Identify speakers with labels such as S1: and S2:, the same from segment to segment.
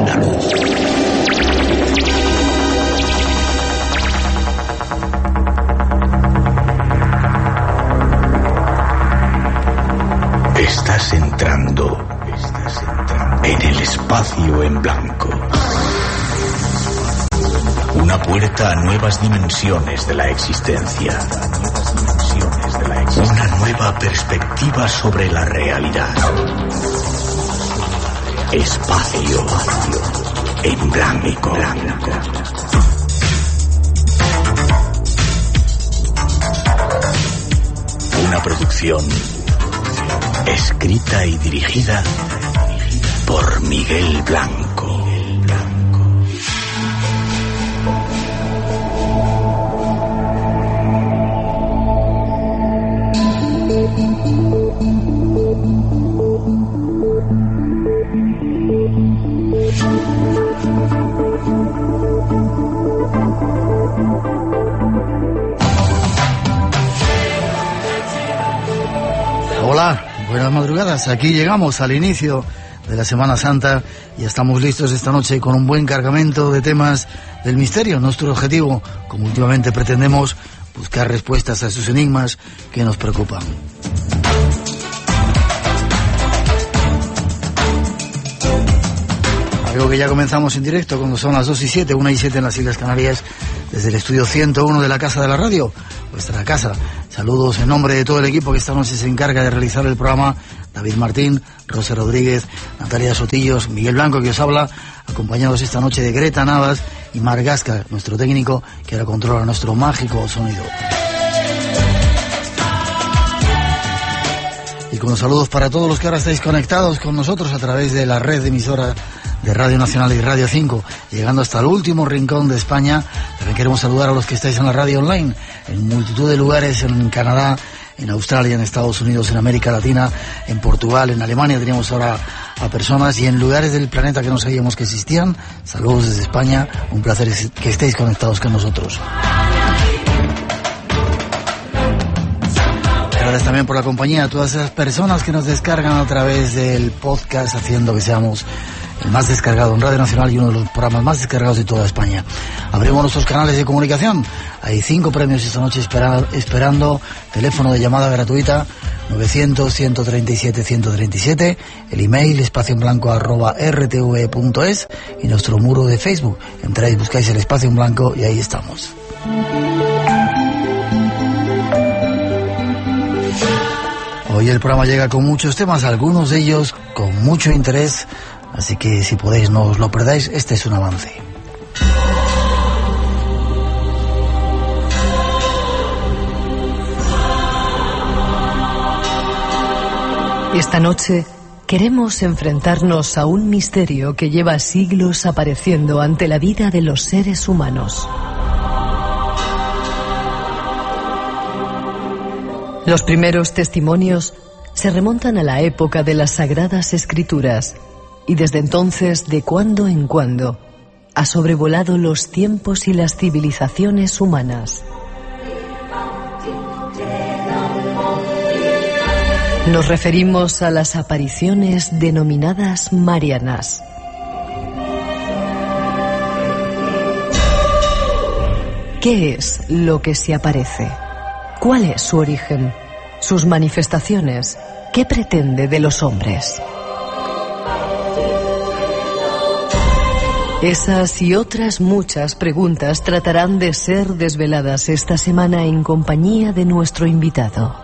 S1: andaluz. Estás entrando en el espacio en blanco. Una puerta a nuevas dimensiones de la existencia. Una nueva perspectiva sobre la realidad. Espacio en blanco. Una producción escrita y dirigida por Miguel Blanco.
S2: Hola, buenas madrugadas. Aquí llegamos al inicio de la Semana Santa y estamos listos esta noche con un buen cargamento de temas del misterio. Nuestro objetivo, como últimamente pretendemos, buscar respuestas a esos enigmas que nos preocupan. Creo que ya comenzamos en directo cuando son las 2:07, 1:07 en las Islas Canarias, desde el estudio 101 de la Casa de la Radio, vuestra casa. Saludos en nombre de todo el equipo que esta noche se encarga de realizar el programa: David Martín, Rosa Rodríguez, Natalia Sotillos, Miguel Blanco que os habla, acompañados esta noche de Greta Navas y Mar Gasca, nuestro técnico que ahora controla nuestro mágico sonido. Y con los saludos para todos los que ahora estáis conectados con nosotros a través de la red de emisora de Radio Nacional y Radio 5, llegando hasta el último rincón de España. También queremos saludar a los que estáis en la radio online, en multitud de lugares, en Canadá, en Australia, en Estados Unidos, en América Latina, en Portugal, en Alemania tenemos ahora a personas, y en lugares del planeta que no sabíamos que existían. Saludos desde España, un placer que estéis conectados con nosotros. Gracias también por la compañía a todas esas personas que nos descargan a través del podcast, haciendo que seamos el más descargado en Radio Nacional y uno de los programas más descargados de toda España. Abrimos nuestros canales de comunicación. Hay 5 premios esta noche esperando. Teléfono de llamada gratuita 900-137-137, el email espacioenblanco@rtve.es y nuestro muro de Facebook. Entráis, buscáis el Espacio en Blanco y ahí estamos. Hoy el programa llega con muchos temas, algunos de ellos con mucho interés, así que si podéis no os lo perdáis, este es un avance.
S3: Esta noche queremos enfrentarnos a un misterio que lleva siglos apareciendo ante la vida de los seres humanos. Los primeros testimonios se remontan a la época de las Sagradas Escrituras y desde entonces, de cuando en cuando, ha sobrevolado los tiempos y las civilizaciones humanas. Nos referimos a las apariciones denominadas marianas. ¿Qué es lo que se aparece? ¿Cuál es su origen? ¿Sus manifestaciones? ¿Qué pretende de los hombres? Esas y otras muchas preguntas tratarán de ser desveladas esta semana en compañía de nuestro invitado.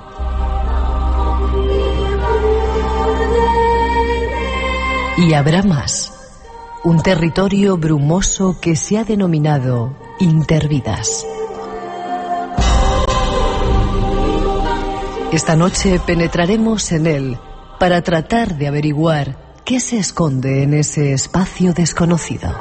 S3: Y habrá más. Un territorio brumoso que se ha denominado Intervidas. Esta noche penetraremos en él para tratar de averiguar qué se esconde en ese espacio desconocido.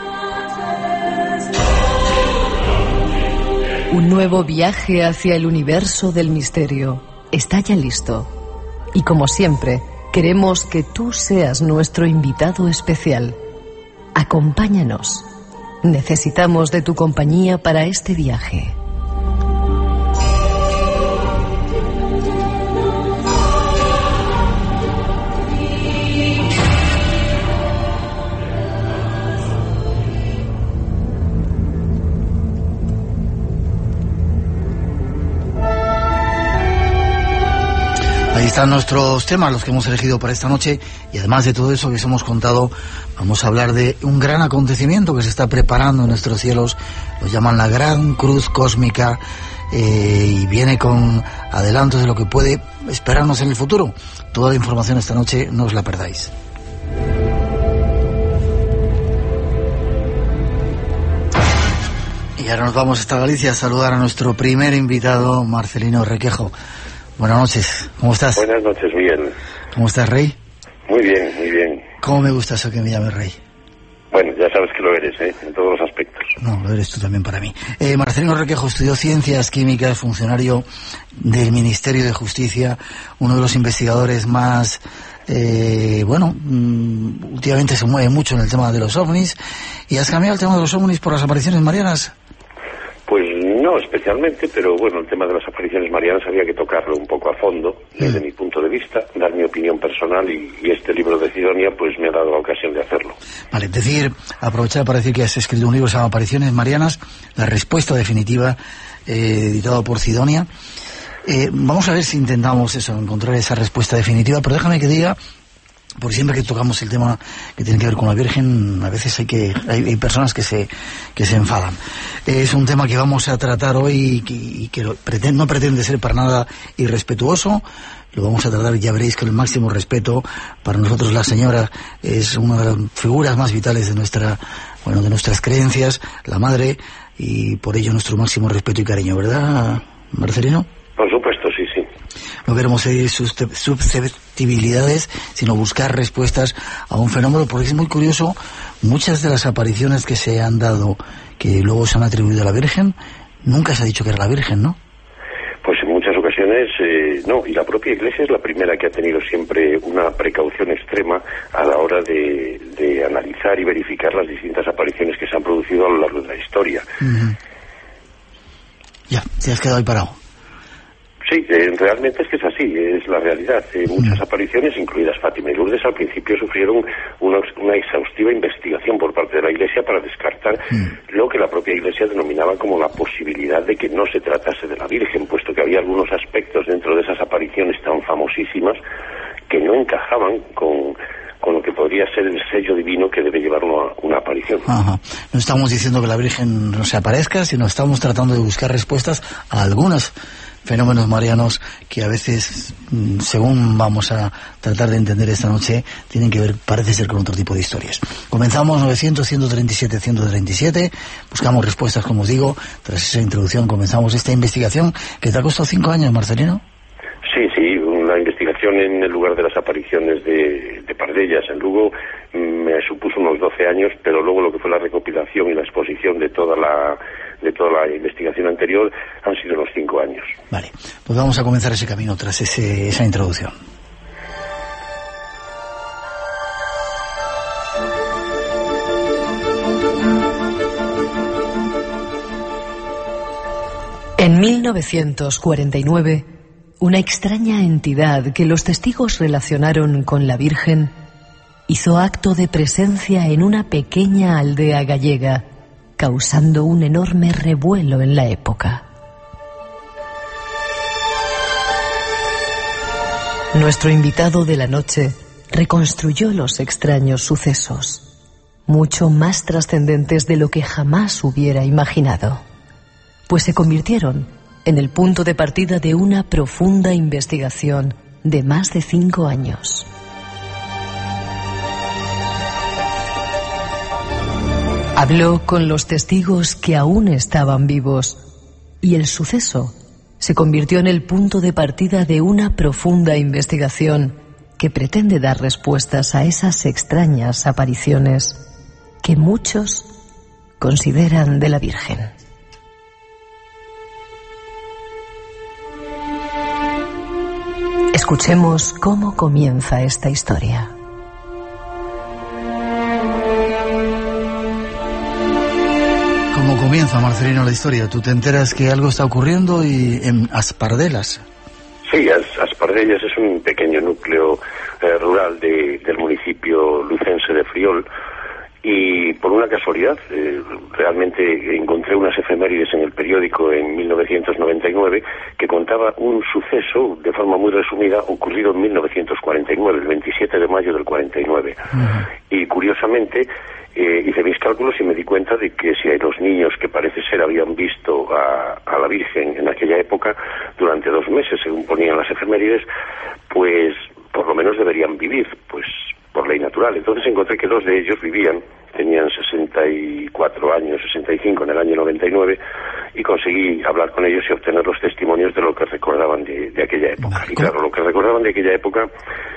S3: Un nuevo viaje hacia el universo del misterio está ya listo. Y como siempre, queremos que tú seas nuestro invitado especial. Acompáñanos. Necesitamos de tu compañía para este viaje.
S2: están nuestros temas, los que hemos elegido para esta noche, y además de todo eso que os hemos contado, vamos a hablar de un gran acontecimiento que se está preparando en nuestros cielos, lo llaman la Gran Cruz Cósmica, y viene con adelantos de lo que puede esperarnos en el futuro. Toda la información esta noche, no os la perdáis. Y ahora nos vamos hasta Galicia a saludar a nuestro primer invitado, Marcelino Requejo. Buenas noches, ¿cómo estás?
S4: Buenas noches, Miguel.
S2: ¿Cómo estás, Rey?
S4: Muy bien, muy bien.
S2: ¿Cómo me gusta eso que me llame Rey?
S4: Bueno, ya sabes que lo eres, en todos los aspectos.
S2: No, lo eres tú también para mí. Marcelino Requejo estudió Ciencias Químicas, funcionario del Ministerio de Justicia, uno de los investigadores más... últimamente se mueve mucho en el tema de los ovnis. ¿Y has cambiado el tema de los ovnis por las apariciones marianas?
S4: Pues no especialmente, pero bueno, el tema de las apariciones marianas había que tocarlo un poco a fondo, desde mi punto de vista, dar mi opinión personal, y este libro de Sidonia pues me ha dado la ocasión de hacerlo. Vale,
S2: aprovechar para decir que has escrito un libro que se llama Apariciones Marianas, la respuesta definitiva, editado por Sidonia. Vamos a ver si intentamos encontrar esa respuesta definitiva, pero déjame que diga, por siempre que tocamos el tema que tiene que ver con la Virgen, a veces hay personas que se enfadan. Es un tema que vamos a tratar hoy y que no pretende ser para nada irrespetuoso. Lo vamos a tratar, ya veréis, con el máximo respeto. Para nosotros la señora es una de las figuras más vitales de nuestras creencias, la madre, y por ello nuestro máximo respeto y cariño, ¿verdad, Marcelino?
S4: Por supuesto, sí.
S2: No queremos seguir susceptibilidades, sino buscar respuestas a un fenómeno, porque es muy curioso, muchas de las apariciones que se han dado, que luego se han atribuido a la Virgen, nunca se ha dicho que era la Virgen, ¿no?
S4: Pues en muchas ocasiones no, y la propia Iglesia es la primera que ha tenido siempre una precaución extrema a la hora de analizar y verificar las distintas apariciones que se han producido a lo largo de la historia.
S2: Uh-huh. Ya, te has quedado ahí parado.
S4: Sí, realmente es que es así, es la realidad. Muchas apariciones, incluidas Fátima y Lourdes, al principio sufrieron una exhaustiva investigación por parte de la Iglesia para descartar lo que la propia Iglesia denominaba como la posibilidad de que no se tratase de la Virgen, puesto que había algunos aspectos dentro de esas apariciones tan famosísimas que no encajaban con lo que podría ser el sello divino que debe llevar una aparición.
S2: Ajá. No estamos diciendo que la Virgen no se aparezca, sino estamos tratando de buscar respuestas a algunos fenómenos marianos que a veces, según vamos a tratar de entender esta noche, tienen que ver, parece ser, con otro tipo de historias. Comenzamos 900-137-137, buscamos respuestas, como os digo. Tras esa introducción comenzamos esta investigación que te ha costado 5 años, Marcelino.
S4: Sí, una investigación en el lugar de las apariciones de Pardellas en Lugo me supuso unos 12 años, pero luego lo que fue la recopilación y la exposición de toda la investigación anterior han sido unos 5 años.
S2: Vale, pues vamos a comenzar ese camino tras esa introducción.
S3: En 1949, una extraña entidad que los testigos relacionaron con la Virgen hizo acto de presencia en una pequeña aldea gallega, causando un enorme revuelo en la época. Nuestro invitado de la noche reconstruyó los extraños sucesos, mucho más trascendentes de lo que jamás hubiera imaginado, pues se convirtieron en el punto de partida de una profunda investigación de más de 5 años. Habló con los testigos que aún estaban vivos, y el suceso se convirtió en el punto de partida de una profunda investigación que pretende dar respuestas a esas extrañas apariciones que muchos consideran de la Virgen. Escuchemos cómo comienza esta historia.
S2: ¿Cómo comienza, Marcelino, la historia? Tú te enteras que algo está ocurriendo en Aspardelas.
S4: Sí, Aspardellas es un pequeño núcleo rural del municipio lucense de Friol, y por una una casualidad. Realmente encontré unas efemérides en el periódico en 1999 que contaba un suceso, de forma muy resumida, ocurrido en 1949, el 27 de mayo del 49. Y curiosamente hice mis cálculos y me di cuenta de que si hay los niños que parece ser habían visto a la Virgen en aquella época durante 2 meses, según ponían las efemérides, pues por lo menos deberían vivir, pues por ley natural. Entonces encontré que 2 de ellos vivían, tenían 64 años, 65 en el año 99, y conseguí hablar con ellos y obtener los testimonios de lo que recordaban de aquella época.
S2: Vale.
S4: Y claro, lo que recordaban de aquella época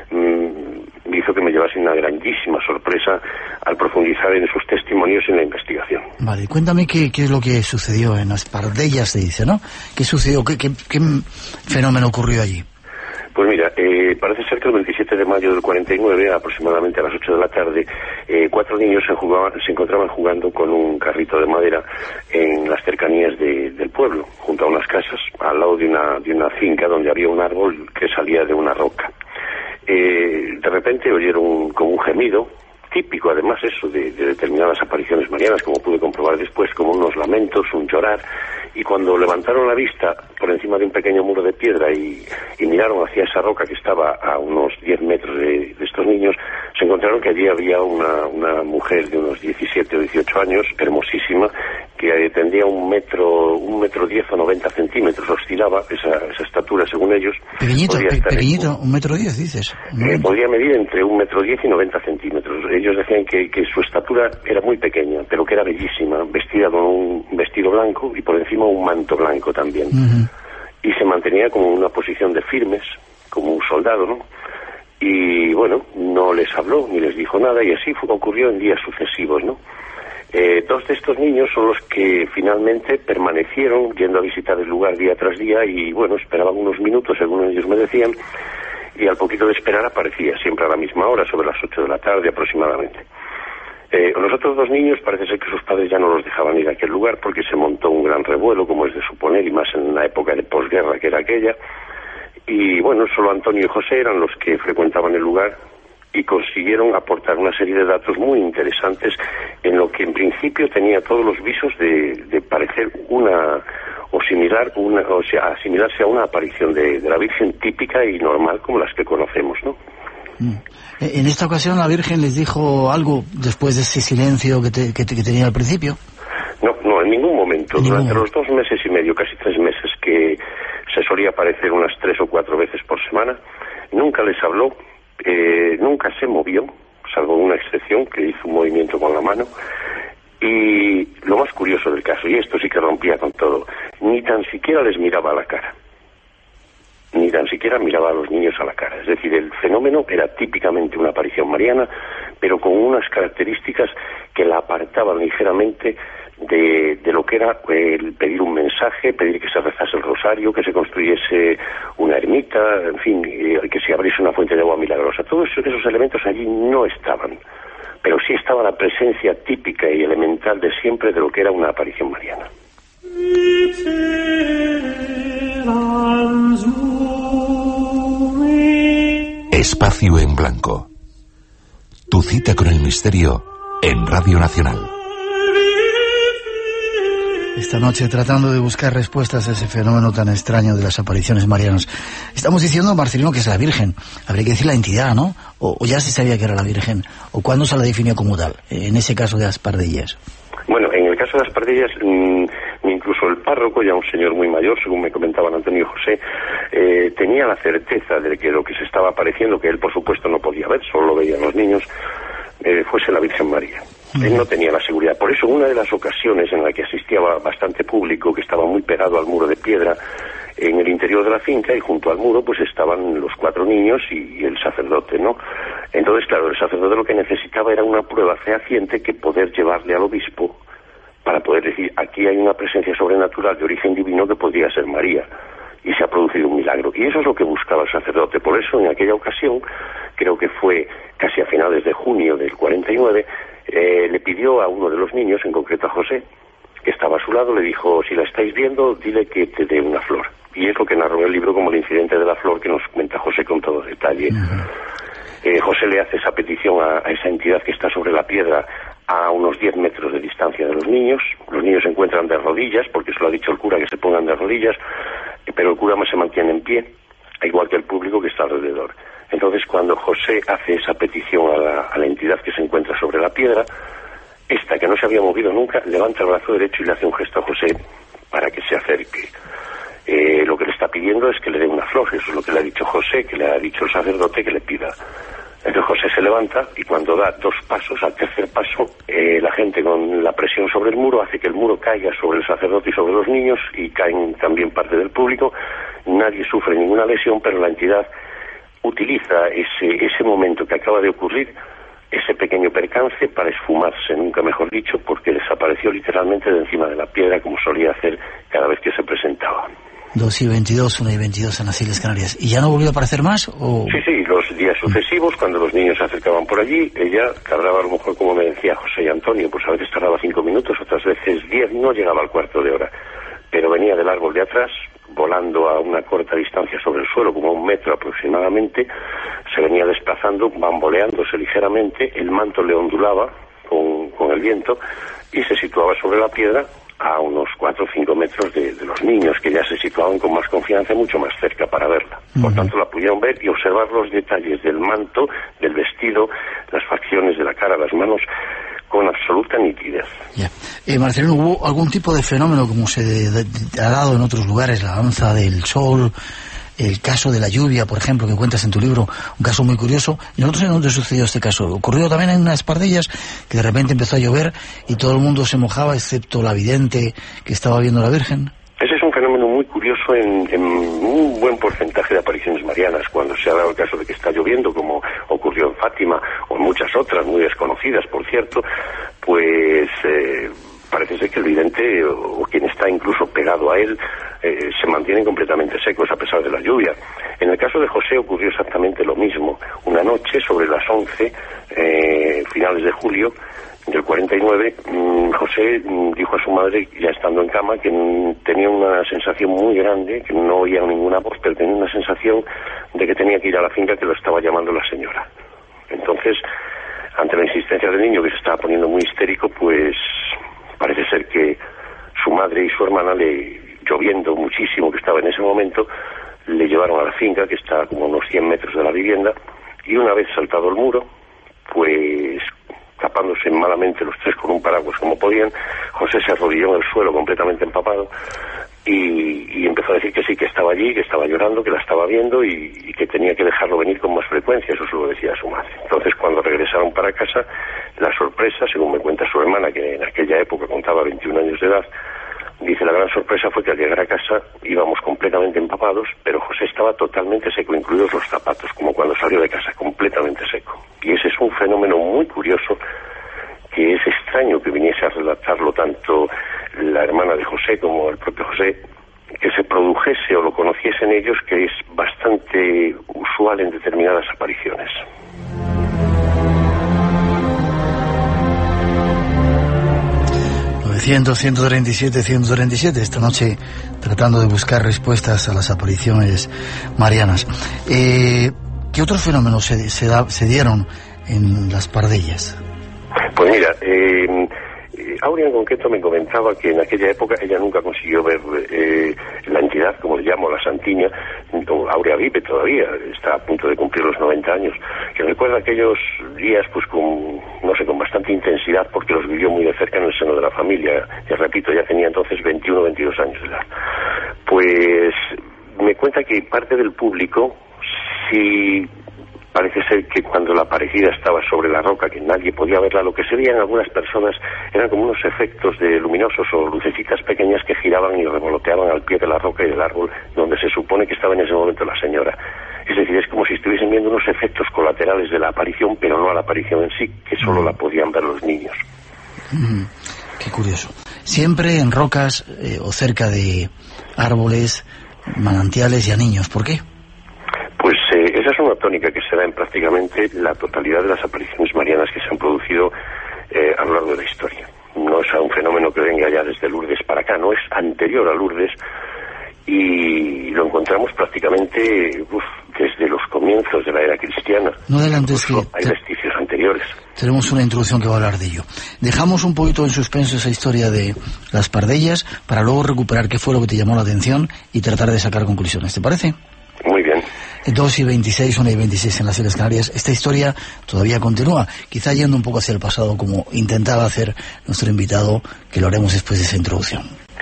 S4: hizo que me llevase una grandísima sorpresa al profundizar en sus testimonios y en la investigación.
S2: Vale, cuéntame qué es lo que sucedió en Espardellas, se dice, ¿no? ¿Qué sucedió? ¿Qué fenómeno ocurrió allí?
S4: Pues mira, parece ser que el 27 de mayo del 49, aproximadamente a las 8 de la tarde, 4 niños se encontraban jugando con un carrito de madera en las cercanías del pueblo, junto a unas casas, al lado de una finca donde había un árbol que salía de una roca. De repente oyeron como un gemido, típico además eso de determinadas apariciones marianas, como pude comprobar después, como unos lamentos, un llorar, y cuando levantaron la vista por encima de un pequeño muro de piedra y miraron hacia esa roca que estaba a unos 10 metros de estos niños, se encontraron que allí había una mujer de unos 17 o 18 años, hermosísima, que tendría 1,10 o 90 centímetros, oscilaba esa estatura según ellos.
S2: Pequeñito, 1,10 m, dices.
S4: Podría medir entre 1,10 m y 90 centímetros. Ellos decían que su estatura era muy pequeña, pero que era bellísima, vestida con un vestido blanco y por encima un manto blanco también. Y se mantenía como en una posición de firmes, como un soldado, ¿no? Y bueno, no les habló ni les dijo nada, y así ocurrió en días sucesivos, ¿no? 2 de estos niños son los que finalmente permanecieron yendo a visitar el lugar día tras día y bueno, esperaban unos minutos, según ellos me decían, y al poquito de esperar aparecía, siempre a la misma hora, sobre las 8 de la tarde aproximadamente. Los otros 2 niños parece ser que sus padres ya no los dejaban ir a aquel lugar porque se montó un gran revuelo, como es de suponer, y más en la época de posguerra que era aquella. Y bueno, solo Antonio y José eran los que frecuentaban el lugar y consiguieron aportar una serie de datos muy interesantes en lo que en principio tenía todos los visos de parecer asimilarse a una aparición de la Virgen típica y normal como las que conocemos, ¿no?
S2: En esta ocasión la Virgen les dijo algo después de ese silencio que tenía al principio.
S4: No, en ningún momento. Durante los 2 meses y medio, casi 3 meses, que se solía aparecer unas 3 o 4 veces por semana, nunca les habló, nunca se movió, salvo una excepción que hizo un movimiento con la mano. Y lo más curioso del caso, y esto sí que rompía con todo, ni tan siquiera les miraba a la cara. Ni tan siquiera miraba a los niños a la cara. Es decir, el fenómeno era típicamente una aparición mariana, pero con unas características que la apartaban ligeramente de lo que era el pedir un mensaje, pedir que se rezase el rosario, que se construyese una ermita, en fin, que se abriese una fuente de agua milagrosa. Todos esos elementos allí no estaban, pero sí estaba la presencia típica y elemental de siempre de lo que era una aparición mariana.
S1: Espacio en Blanco. Tu cita con el misterio en Radio Nacional.
S2: Esta noche tratando de buscar respuestas a ese fenómeno tan extraño de las apariciones marianas. Estamos diciendo, Marcelino, que es la Virgen. Habría que decir la entidad, ¿no? O ya se sabía que era la Virgen. ¿O cuándo se la definió como tal? En ese caso de Espardellas.
S4: Bueno, en el caso de las Espardellas, incluso el párroco, ya un señor muy mayor, según me comentaban Antonio y José, tenía la certeza de que lo que se estaba apareciendo, que él por supuesto no podía ver, solo lo veían los niños, fuese la Virgen María. Él no tenía la seguridad. Por eso, una de las ocasiones en la que asistía bastante público, que estaba muy pegado al muro de piedra, en el interior de la finca, y junto al muro pues estaban los 4 niños y el sacerdote, ¿no? Entonces, claro, el sacerdote lo que necesitaba era una prueba fehaciente que poder llevarle al obispo para poder decir, aquí hay una presencia sobrenatural de origen divino que podría ser María, y se ha producido un milagro. Y eso es lo que buscaba el sacerdote. Por eso, en aquella ocasión, creo que fue casi a finales de junio del 49, le pidió a uno de los niños, en concreto a José, que estaba a su lado, le dijo, si la estáis viendo, dile que te dé una flor. Y es lo que narró en el libro como el incidente de la flor, que nos cuenta José con todo detalle. José le hace esa petición a esa entidad que está sobre la piedra, a unos 10 metros de distancia de los niños se encuentran de rodillas, porque se lo ha dicho el cura que se pongan de rodillas, pero el cura más se mantiene en pie, igual que el público que está alrededor. Entonces, cuando José hace esa petición a la entidad que se encuentra sobre la piedra, esta, que no se había movido nunca, levanta el brazo derecho y le hace un gesto a José para que se acerque. Lo que le está pidiendo es que le dé una flor, eso es lo que le ha dicho José, que le ha dicho el sacerdote que le pida. Entonces José se levanta y cuando da 2 pasos, al tercer paso, la gente con la presión sobre el muro hace que el muro caiga sobre el sacerdote y sobre los niños, y caen también parte del público. Nadie sufre ninguna lesión, pero la entidad utiliza ese momento que acaba de ocurrir, ese pequeño percance, para esfumarse, nunca mejor dicho, porque desapareció literalmente de encima de la piedra, como solía hacer cada vez que se presentaba.
S2: 2:22, 1:22 en las Islas Canarias. ¿Y ya no volvió a aparecer más? ¿O?
S4: Sí, los días sucesivos, cuando los niños se acercaban por allí, ella tardaba a lo mejor, como me decía José y Antonio, pues a veces tardaba 5 minutos, otras veces 10, no llegaba al cuarto de hora. Pero venía del árbol de atrás, volando a una corta distancia sobre el suelo, como 1 metro aproximadamente, se venía desplazando, bamboleándose ligeramente, el manto le ondulaba con el viento y se situaba sobre la piedra a unos 4 o 5 metros de los niños, que ya se situaban con más confianza y mucho más cerca para verla. Por tanto, la pudieron ver y observar los detalles del manto, del vestido, las facciones de la cara, las manos, con absoluta nitidez.
S2: Ya. Marcelino, ¿hubo algún tipo de fenómeno como se ha dado en otros lugares, la danza del sol, el caso de la lluvia, por ejemplo, que cuentas en tu libro, un caso muy curioso? ¿Y nosotros en dónde sucedió este caso? Ocurrió también en unas Pardillas, que de repente empezó a llover y todo el mundo se mojaba, excepto la vidente que estaba viendo a la Virgen.
S4: Ese es un fenómeno muy curioso en un buen porcentaje de apariciones marianas. Cuando se ha dado el caso de que está lloviendo, como ocurrió en Fátima, o en muchas otras, muy desconocidas, por cierto, pues parece ser que el vidente, o quien está incluso pegado a él, se mantienen completamente secos a pesar de la lluvia. En el caso de José ocurrió exactamente lo mismo. Una noche, sobre las 11, finales de julio del 49, José dijo a su madre, ya estando en cama, que tenía una sensación muy grande, que no oía ninguna voz, pero tenía una sensación de que tenía que ir a la finca, que lo estaba llamando la señora. Entonces, ante la insistencia del niño, que se estaba poniendo muy histérico, pues parece ser que su madre y su hermana, lloviendo muchísimo que estaba en ese momento, le llevaron a la finca, que está como a unos 100 metros de la vivienda, y una vez saltado el muro, pues tapándose malamente los tres con un paraguas como podían, José se arrodilló en el suelo completamente empapado y empezó a decir que sí, que estaba allí, que estaba llorando, que la estaba viendo y que tenía que dejarlo venir con más frecuencia. Eso se lo decía a su madre. Entonces, cuando regresaron para casa, la sorpresa, según me cuenta su hermana, que en aquella época contaba 21 años de edad, dice, la gran sorpresa fue que al llegar a casa íbamos completamente empapados, pero José estaba totalmente seco, incluidos los zapatos, como cuando salió de casa, completamente seco. Y ese es un fenómeno muy curioso, que es extraño que viniese a relatarlo tanto la hermana de José como el propio José, que se produjese o lo conociesen ellos, que es bastante usual en determinadas apariciones. ...137, esta noche tratando de buscar respuestas a las apariciones marianas. ¿Qué otros fenómenos se dieron en las Pardillas? Pues mira, Aurea en concreto me comentaba que en aquella época ella nunca consiguió ver la entidad, como le llamo, la Santiña. Aurea vive todavía, está a punto de cumplir los 90 años, que recuerda aquellos días pues con bastante intensidad, porque los vivió muy de cerca en el seno de la familia. Ya repito, ya tenía entonces 21 o 22 años de edad. Pues me cuenta que parte del público, sí, parece ser que cuando la aparecida estaba sobre la roca, que nadie podía verla, lo que se veía en algunas personas eran como unos efectos de luminosos o lucecitas pequeñas que giraban y revoloteaban al pie de la roca y del árbol donde se supone que estaba en ese momento la señora. Es decir, es como si estuviesen viendo unos efectos colaterales de la aparición, pero no a la aparición en sí, que solo la podían ver los niños.
S2: Qué curioso. Siempre en rocas o cerca de árboles, manantiales y a niños. ¿Por qué?
S4: Pues esa es una tónica que se da en prácticamente la totalidad de las apariciones marianas que se han producido a lo largo de la historia. No es un fenómeno que venga ya desde Lourdes para acá, no, es anterior a Lourdes y lo encontramos prácticamente desde los comienzos de la era cristiana.
S2: No adelantes,
S4: hay vestigios anteriores. anteriores.
S2: Tenemos una introducción que va a hablar de ello. Dejamos un poquito en suspenso esa historia de las pardellas para luego recuperar qué fue lo que te llamó la atención y tratar de sacar conclusiones. ¿Te parece?
S4: Muy bien.
S2: 2:26, 1:26 en las Islas Canarias. Esta historia todavía continúa, quizá yendo un poco hacia el pasado, como intentaba hacer nuestro invitado, que lo haremos después de esa introducción.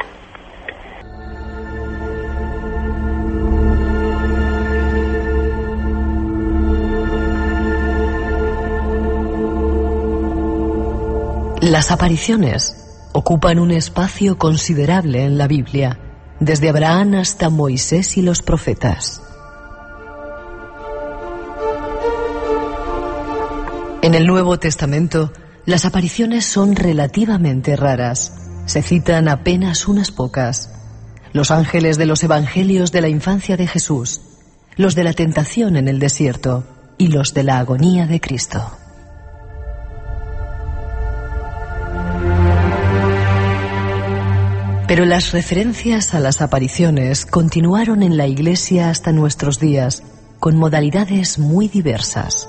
S3: Las apariciones ocupan un espacio considerable en la Biblia, desde Abraham hasta Moisés y los profetas. En el Nuevo Testamento, las apariciones son relativamente raras. Se citan apenas unas pocas. Los ángeles de los evangelios de la infancia de Jesús, los de la tentación en el desierto y los de la agonía de Cristo. Pero las referencias a las apariciones continuaron en la Iglesia hasta nuestros días, con modalidades muy diversas.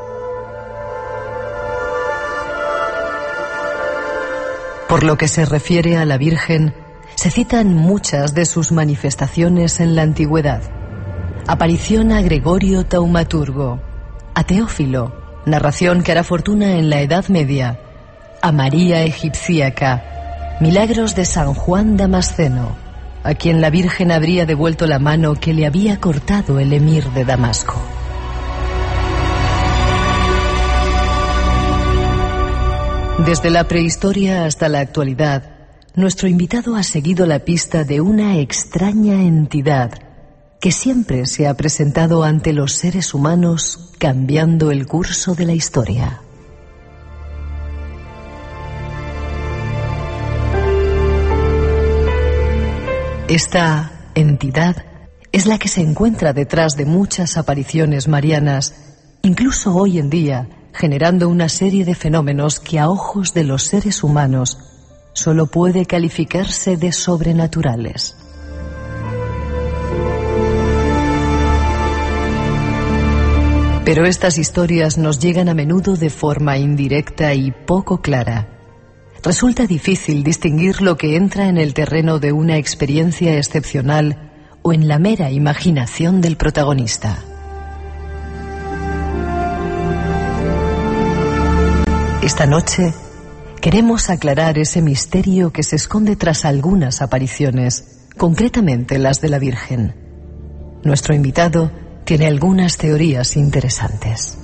S3: Por lo que se refiere a la Virgen, se citan muchas de sus manifestaciones en la antigüedad. Aparición a Gregorio Taumaturgo, a Teófilo, narración que hará fortuna en la Edad Media, a María Egipcíaca, milagros de San Juan Damasceno, a quien la Virgen habría devuelto la mano que le había cortado el emir de Damasco. Desde la prehistoria hasta la actualidad, nuestro invitado ha seguido la pista de una extraña entidad que siempre se ha presentado ante los seres humanos, cambiando el curso de la historia. Esta entidad es la que se encuentra detrás de muchas apariciones marianas, incluso hoy en día, generando una serie de fenómenos que a ojos de los seres humanos solo puede calificarse de sobrenaturales. Pero estas historias nos llegan a menudo de forma indirecta y poco clara. Resulta difícil distinguir lo que entra en el terreno de una experiencia excepcional o en la mera imaginación del protagonista. Esta noche queremos aclarar ese misterio que se esconde tras algunas apariciones, concretamente las de la Virgen. Nuestro invitado tiene algunas teorías interesantes.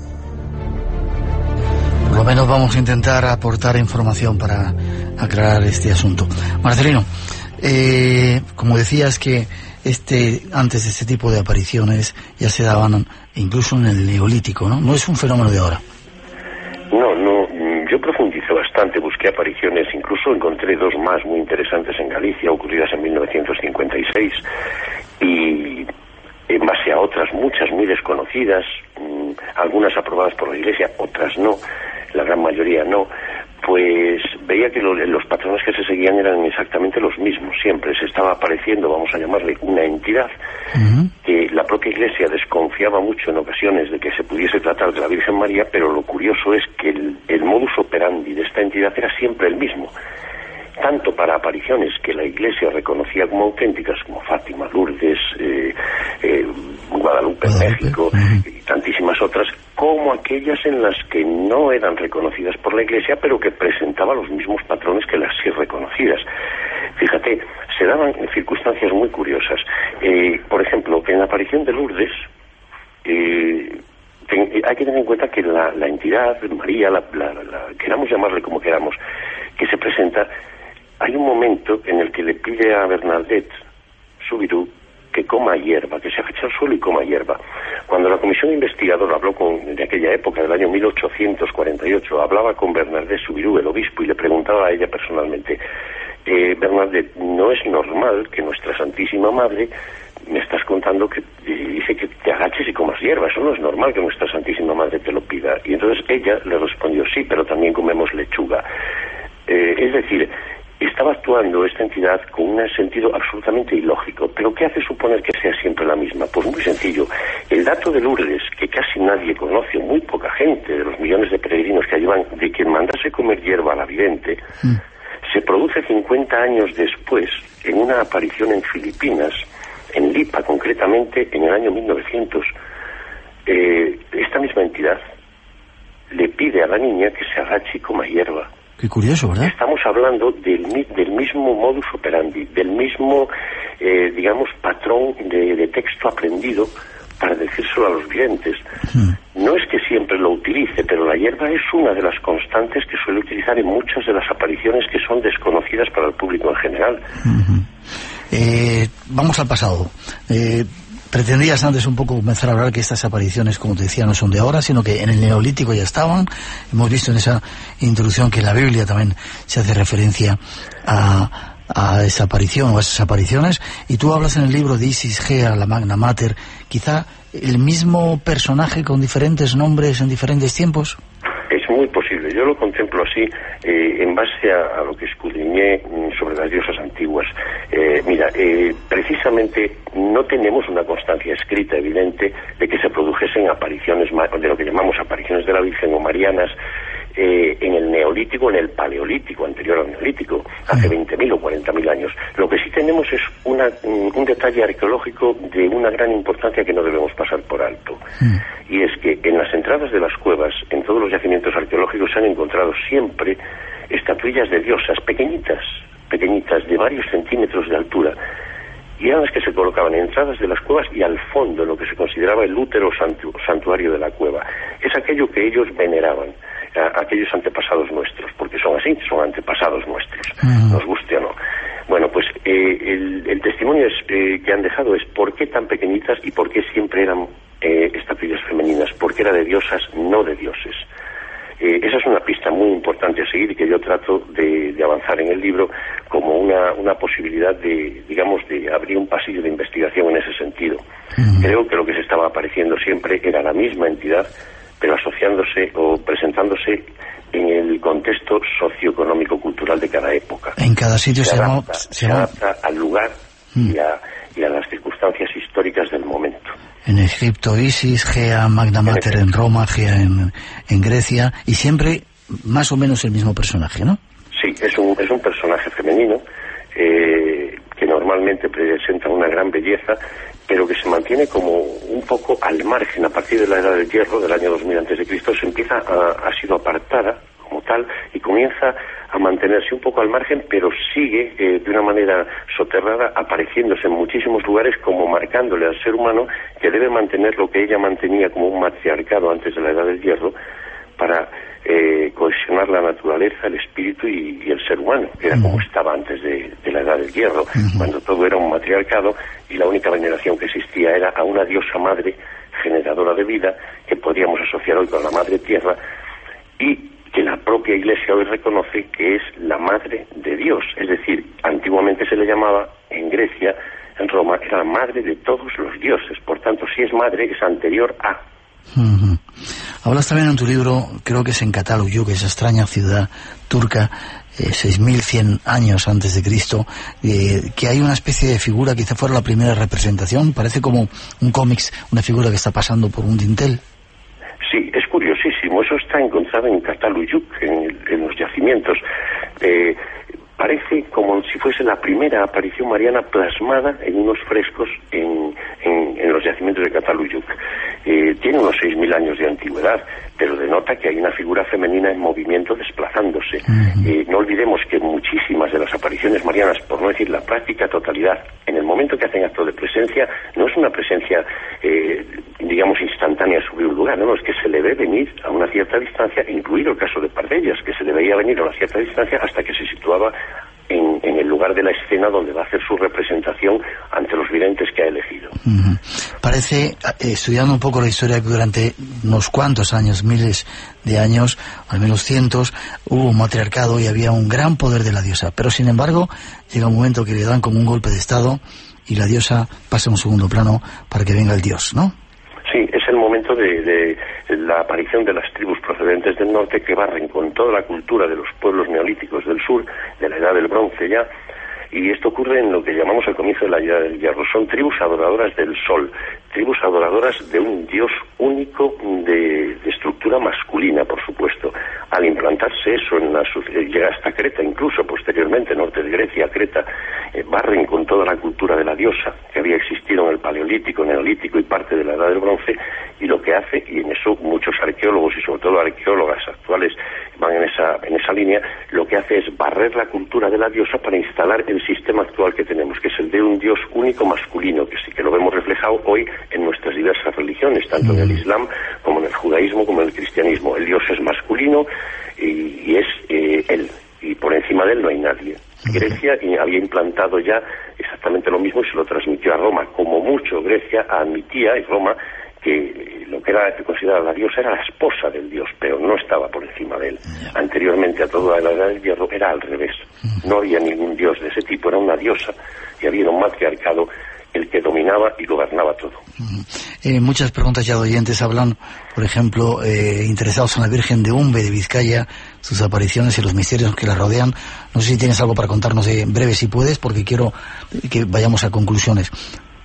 S2: Por lo menos vamos a intentar aportar información para aclarar este asunto. Marcelino, como decías que antes de este tipo de apariciones ya se daban incluso en el Neolítico, ¿no? No es un fenómeno de ahora.
S4: No, yo profundicé bastante, busqué apariciones, incluso encontré dos más muy interesantes en Galicia, ocurridas en 1956, y en base a otras muchas muy desconocidas, algunas aprobadas por la Iglesia, otras no, la gran mayoría no, pues veía que los patrones que se seguían eran exactamente los mismos. Siempre se estaba apareciendo, vamos a llamarle, una entidad que la propia Iglesia desconfiaba mucho en ocasiones de que se pudiese tratar de la Virgen María, pero lo curioso es que el modus operandi de esta entidad era siempre el mismo. Tanto para apariciones que la Iglesia reconocía como auténticas, como Fátima, Lourdes, Guadalupe en México y tantísimas otras, como aquellas en las que no eran reconocidas por la Iglesia, pero que presentaban los mismos patrones que las sí reconocidas. Fíjate, se daban circunstancias muy curiosas. Por ejemplo, en la aparición de Lourdes, hay que tener en cuenta que la entidad, María, queramos llamarle como queramos, que se presenta, hay un momento en el que le pide a Bernadette Soubirous que coma hierba, que se agache al suelo y coma hierba. Cuando la comisión investigadora habló de aquella época, del año 1848, hablaba con Bernadette Soubirous, el obispo, y le preguntaba a ella personalmente: Bernadette, no es normal que nuestra Santísima Madre, me estás contando que dice que te agaches y comas hierba, eso no es normal que nuestra Santísima Madre te lo pida. Y entonces ella le respondió: sí, pero también comemos lechuga. Es decir, estaba actuando esta entidad con un sentido absolutamente ilógico. ¿Pero qué hace suponer que sea siempre la misma? Pues muy sencillo. El dato de Lourdes, que casi nadie conoce, muy poca gente, de los millones de peregrinos que allí van, de quien mandase comer hierba a la vidente, se produce 50 años después, en una aparición en Filipinas, en Lipa concretamente, en el año 1900. Esta misma entidad le pide a la niña que se agache y coma hierba.
S2: Qué curioso, ¿verdad?
S4: Estamos hablando del mismo modus operandi, del mismo, digamos, patrón de texto aprendido para decírselo a los videntes. No es que siempre lo utilice, pero la hierba es una de las constantes que suele utilizar en muchas de las apariciones que son desconocidas para el público en general.
S2: Vamos al pasado. Pretendías antes un poco comenzar a hablar que estas apariciones, como te decía, no son de ahora, sino que en el Neolítico ya estaban. Hemos visto en esa introducción que en la Biblia también se hace referencia a esa aparición o a esas apariciones. Y tú hablas en el libro de Isis Gea, la Magna Mater, quizá el mismo personaje con diferentes nombres en diferentes tiempos.
S4: Es muy posible, yo lo contemplo así, en base a lo que escudriñé sobre las diosas antiguas. Precisamente no tenemos una constancia escrita evidente de que se produjesen apariciones, de lo que llamamos apariciones de la Virgen o marianas, en el Neolítico, en el Paleolítico, anterior al Neolítico, hace 20.000 o 40.000 años. Lo que sí tenemos es un detalle arqueológico de una gran importancia que no debemos pasar por alto. Y es que en las entradas de las cuevas, en todos los yacimientos arqueológicos, se han encontrado siempre estatuillas de diosas pequeñitas, de varios centímetros de altura, y eran las que se colocaban en entradas de las cuevas y al fondo, lo que se consideraba el útero santuario de la cueva. Es aquello que ellos veneraban, aquellos antepasados nuestros, porque son así, son antepasados nuestros, nos guste o no. Bueno, pues el testimonio que han dejado es por qué tan pequeñitas y por qué siempre eran estatuillas femeninas, porque era de diosas, no de dioses. Esa es una pista muy importante a seguir y que yo trato de avanzar en el libro como una posibilidad de abrir un pasillo de investigación en ese sentido. Creo que lo que se estaba apareciendo siempre era la misma entidad, pero asociándose o presentándose en el contexto socioeconómico-cultural de cada época.
S2: En cada sitio se
S4: adapta al lugar y a las circunstancias históricas del momento.
S2: En Egipto Isis, Gea, Magna Mater en Roma, Gea en Grecia, y siempre más o menos el mismo personaje, ¿no? Sí,
S4: es un personaje femenino que normalmente presenta una gran belleza, pero que se mantiene como un poco al margen. A partir de la Edad del Hierro, del año 2000 a.C., ha sido apartada como tal y comienza a mantenerse un poco al margen, pero sigue de una manera soterrada, apareciéndose en muchísimos lugares, como marcándole al ser humano que debe mantener lo que ella mantenía como un matriarcado antes de la Edad del Hierro, para cohesionar la naturaleza, el espíritu y el ser humano, que era como estaba antes de la Edad del Hierro, cuando todo era un matriarcado y la única veneración que existía era a una diosa madre generadora de vida, que podríamos asociar hoy con la madre tierra, y que la propia Iglesia hoy reconoce que es la madre de Dios. Es decir, antiguamente se le llamaba, en Grecia, en Roma, era la madre de todos los dioses. Por tanto, si es madre, es anterior a.
S2: Hablas también en tu libro, creo que es en Cataluyuk, esa extraña ciudad turca, 6.100 años antes de Cristo, que hay una especie de figura, quizá fuera la primera representación, parece como un cómics, una figura que está pasando por un dintel.
S4: Sí, es curiosísimo, eso está encontrado en Cataluyuk, en los yacimientos. Parece como si fuese la primera aparición mariana plasmada en unos frescos en los yacimientos de Cataluyuk. Tiene unos 6.000 años de antigüedad, pero denota que hay una figura femenina en movimiento desplazándose. No olvidemos que muchísimas de las apariciones marianas, por no decir la práctica totalidad, en el momento que hacen acto de presencia, no es una presencia, instantánea sobre un lugar, no, es que se le ve venir a una cierta distancia, incluido el caso de Pardellas, que se le veía venir a una cierta distancia hasta que se situaba en el lugar de la escena donde va a hacer su representación ante los videntes que ha elegido.
S2: Parece, estudiando un poco la historia, que durante unos cuantos años, miles de años, al menos cientos, hubo un matriarcado y había un gran poder de la diosa, pero sin embargo llega un momento que le dan como un golpe de estado y la diosa pasa a un segundo plano para que venga el dios, ¿no?
S4: Sí, es el momento de la aparición de las tribus procedentes del norte que barren con toda la cultura de los pueblos neolíticos del sur, de la Edad del Bronce ya, y esto ocurre en lo que llamamos el comienzo de la Edad del Hierro. Son tribus adoradoras del sol, tribus adoradoras de un dios único de estructura masculina, por supuesto. Al implantarse eso llega hasta Creta, incluso posteriormente, norte de Grecia, Creta, barren con toda la cultura de la diosa que había existido en el Paleolítico, Neolítico y parte de la Edad del Bronce, y lo que hace, y en eso muchos arqueólogos y sobre todo arqueólogas actuales van en esa línea, lo que hace es barrer la cultura de la diosa para instalar el sistema actual que tenemos, que es el de un dios único masculino, que sí que lo vemos reflejado hoy en nuestras diversas religiones, tanto en el Islam como en el judaísmo como en el cristianismo. El dios es masculino y es él, y por encima de él no hay nadie. Grecia había implantado ya exactamente lo mismo y se lo transmitió a Roma. Como mucho Grecia admitía, y Roma, que lo que era considerada la diosa era la esposa del dios, pero no estaba por encima de él. Anteriormente a toda la Edad del Hierro era al revés. No había ningún dios de ese tipo, era una diosa y había un matriarcado el que dominaba y gobernaba todo.
S2: Muchas preguntas ya de oyentes hablan, por ejemplo, interesados en la Virgen de Umbe de Vizcaya, sus apariciones y los misterios que la rodean. No sé si tienes algo para contarnos en breve, si puedes, porque quiero que vayamos a conclusiones.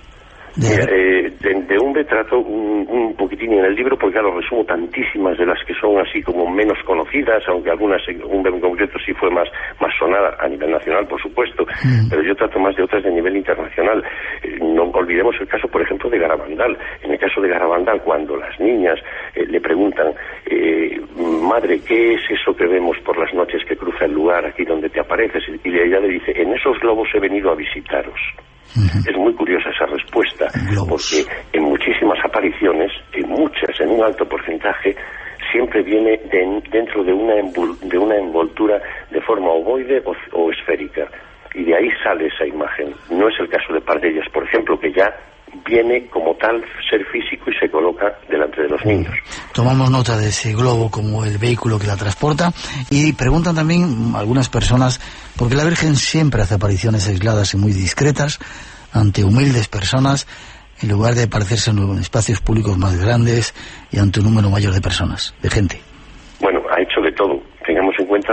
S4: De Umbe trato un poquitín en el libro, porque claro, resumo tantísimas de las que son así como menos conocidas, aunque algunas, Umbe en concreto sí fue más sonada a nivel nacional, por supuesto, pero yo trato más de otras de nivel internacional. No olvidemos el caso, por ejemplo, de Garabandal. En el caso de Garabandal, cuando las niñas le preguntan, madre, ¿qué es eso que vemos por las noches que cruza el lugar aquí donde te apareces? Y ella le dice, en esos globos he venido a visitaros. Es muy curiosa esa respuesta, porque en muchísimas apariciones, en muchas, en un alto porcentaje, siempre viene dentro de una envoltura de forma ovoide o esférica, y de ahí sale esa imagen. No es el caso de par de ellas, por ejemplo, que ya viene como tal ser físico y se coloca delante de los niños.
S2: Tomamos nota de ese globo como el vehículo que la transporta, y preguntan también algunas personas por qué la Virgen siempre hace apariciones aisladas y muy discretas ante humildes personas en lugar de aparecerse en espacios públicos más grandes y ante un número mayor de personas, de gente.
S4: Bueno, ha hecho de todo. Tengamos en cuenta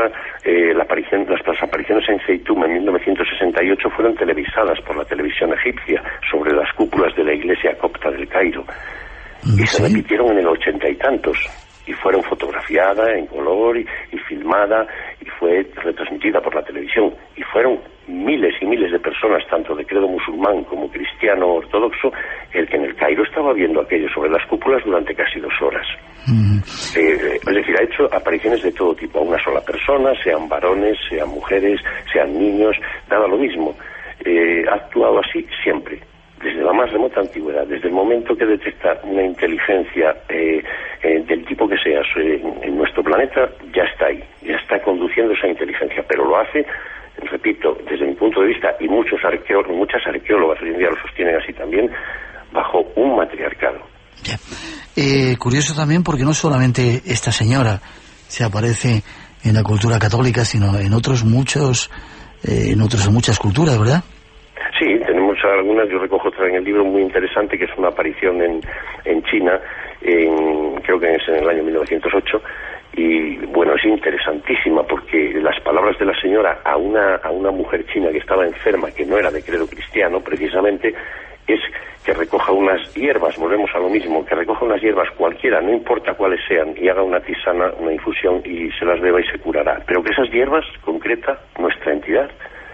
S4: las apariciones en Zeitum en 1968 fueron televisadas por la televisión egipcia sobre las cúpulas de la iglesia copta del Cairo. Y se repitieron en el 80 y tantos. Y fueron fotografiadas en color y filmada y fue retransmitida por la televisión. Y fueron miles y miles de personas, tanto de credo musulmán como cristiano ortodoxo, el que en el Cairo estaba viendo aquello sobre las cúpulas durante casi 2 horas. Es decir, ha hecho apariciones de todo tipo, a una sola persona, sean varones, sean mujeres, sean niños, daba lo mismo. Ha actuado así siempre, desde la más remota antigüedad, desde el momento que detecta una inteligencia del tipo que sea en nuestro planeta, ya está ahí, ya está conduciendo esa inteligencia, pero lo hace, repito, desde mi punto de vista, y muchas arqueólogas hoy en día lo sostienen así también, bajo un matriarcado.
S2: Ya. Curioso también porque no solamente esta señora se aparece en la cultura católica, sino en muchas culturas, ¿verdad?
S4: Sí, tenemos algunas, yo recojo otra en el libro muy interesante, que es una aparición en China, creo que es en el año 1908, y bueno, es interesantísima porque las palabras de la señora a una mujer china que estaba enferma, que no era de credo cristiano precisamente, es que recoja unas hierbas, volvemos a lo mismo, que recoja unas hierbas cualquiera, no importa cuáles sean, y haga una tisana, una infusión, y se las beba y se curará. Pero que esas hierbas, concreta nuestra entidad,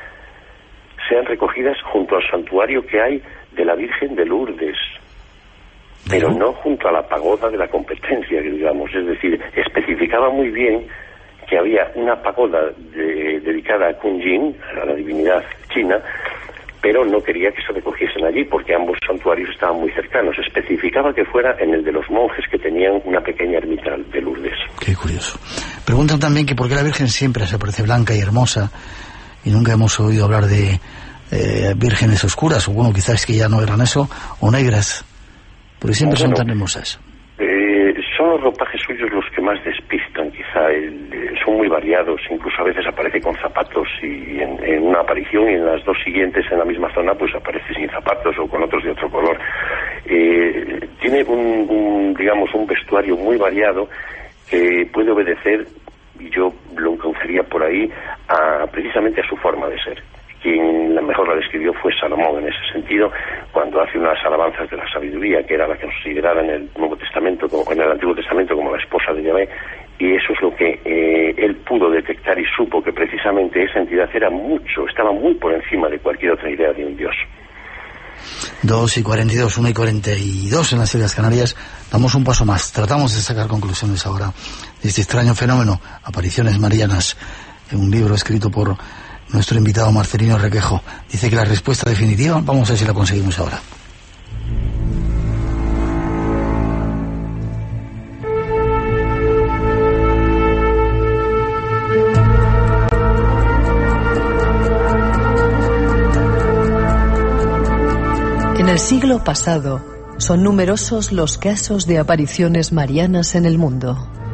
S4: sean recogidas junto al santuario que hay de la Virgen de Lourdes, pero no junto a la pagoda de la competencia, que digamos. Es decir, especificaba muy bien que había una pagoda dedicada a Kunjin, a la divinidad china, pero no quería que se recogiesen allí porque ambos santuarios estaban muy cercanos. Especificaba que fuera en el de los monjes, que tenían una pequeña ermita de Lourdes.
S2: Qué curioso. Preguntan también que por qué la Virgen siempre se parece blanca y hermosa, y nunca hemos oído hablar de vírgenes oscuras, o bueno, quizás que ya no eran eso, o negras, porque siempre son tan hermosas.
S4: Son los ropajes suyos los que más despistan, quizá. Son muy variados, incluso a veces aparece con zapatos, y en una aparición, y en las 2 siguientes en la misma zona pues aparece sin zapatos o con otros de otro color. Tiene un vestuario muy variado, puede obedecer, y yo lo encauzaría por ahí, precisamente a su forma de ser. Quien mejor la describió fue Salomón en ese sentido, cuando hace unas alabanzas de la sabiduría, que era la considerada en el Nuevo Testamento, como en el Antiguo Testamento, como la esposa de Yahvé, y eso es lo que él pudo detectar y supo que precisamente esa entidad estaba muy por encima de cualquier otra idea de un Dios.
S2: 2:42, 1:42 en las Islas Canarias. Damos un paso más. Tratamos de sacar conclusiones ahora de este extraño fenómeno, apariciones marianas, en un libro escrito por nuestro invitado Marcelino Requejo. Dice que la respuesta definitiva, vamos a ver si la conseguimos ahora.
S3: En el siglo pasado, son numerosos los casos de apariciones marianas en el mundo.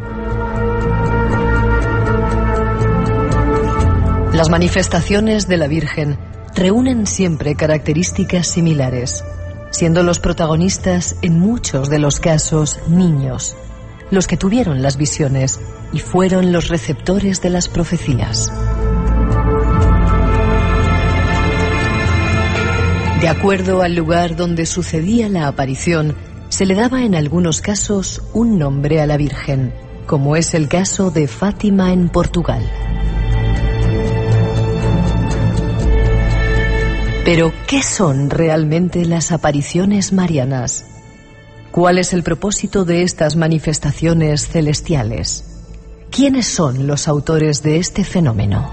S3: Las manifestaciones de la Virgen reúnen siempre características similares, siendo los protagonistas en muchos de los casos niños, los que tuvieron las visiones y fueron los receptores de las profecías. De acuerdo al lugar donde sucedía la aparición, se le daba en algunos casos un nombre a la Virgen, como es el caso de Fátima en Portugal. Pero, ¿qué son realmente las apariciones marianas? ¿Cuál es el propósito de estas manifestaciones celestiales? ¿Quiénes son los autores de este fenómeno?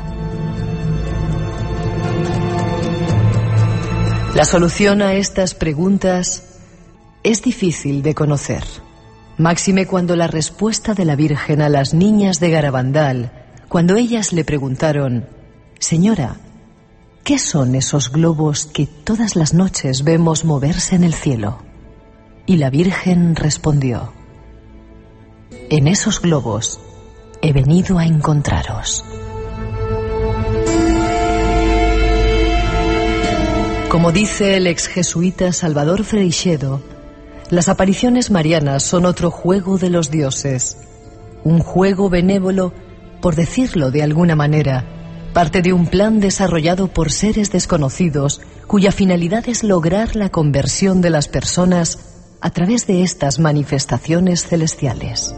S3: La solución a estas preguntas es difícil de conocer, máxime cuando la respuesta de la Virgen a las niñas de Garabandal, cuando ellas le preguntaron: Señora, ¿qué son esos globos que todas las noches vemos moverse en el cielo? Y la Virgen respondió: En esos globos he venido a encontraros. Como dice el ex jesuita Salvador Freixedo, las apariciones marianas son otro juego de los dioses, un juego benévolo, por decirlo de alguna manera, parte de un plan desarrollado por seres desconocidos cuya finalidad es lograr la conversión de las personas a través de estas manifestaciones celestiales.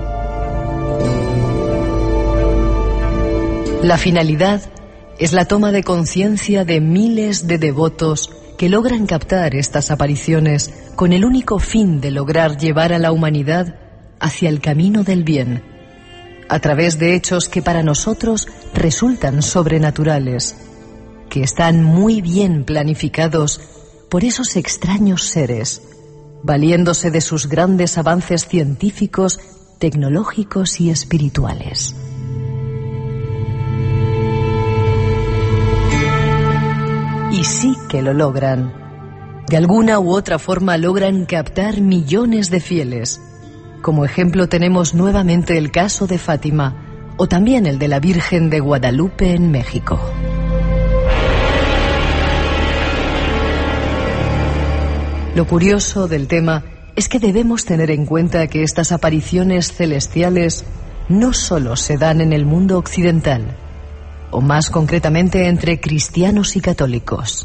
S3: La finalidad es la toma de conciencia de miles de devotos que logran captar estas apariciones con el único fin de lograr llevar a la humanidad hacia el camino del bien, a través de hechos que para nosotros resultan sobrenaturales, que están muy bien planificados por esos extraños seres, valiéndose de sus grandes avances científicos, tecnológicos y espirituales. Y sí que lo logran. De alguna u otra forma logran captar millones de fieles. Como ejemplo tenemos nuevamente el caso de Fátima, o también el de la Virgen de Guadalupe en México. Lo curioso del tema es que debemos tener en cuenta que estas apariciones celestiales no solo se dan en el mundo occidental, o más concretamente entre cristianos y católicos.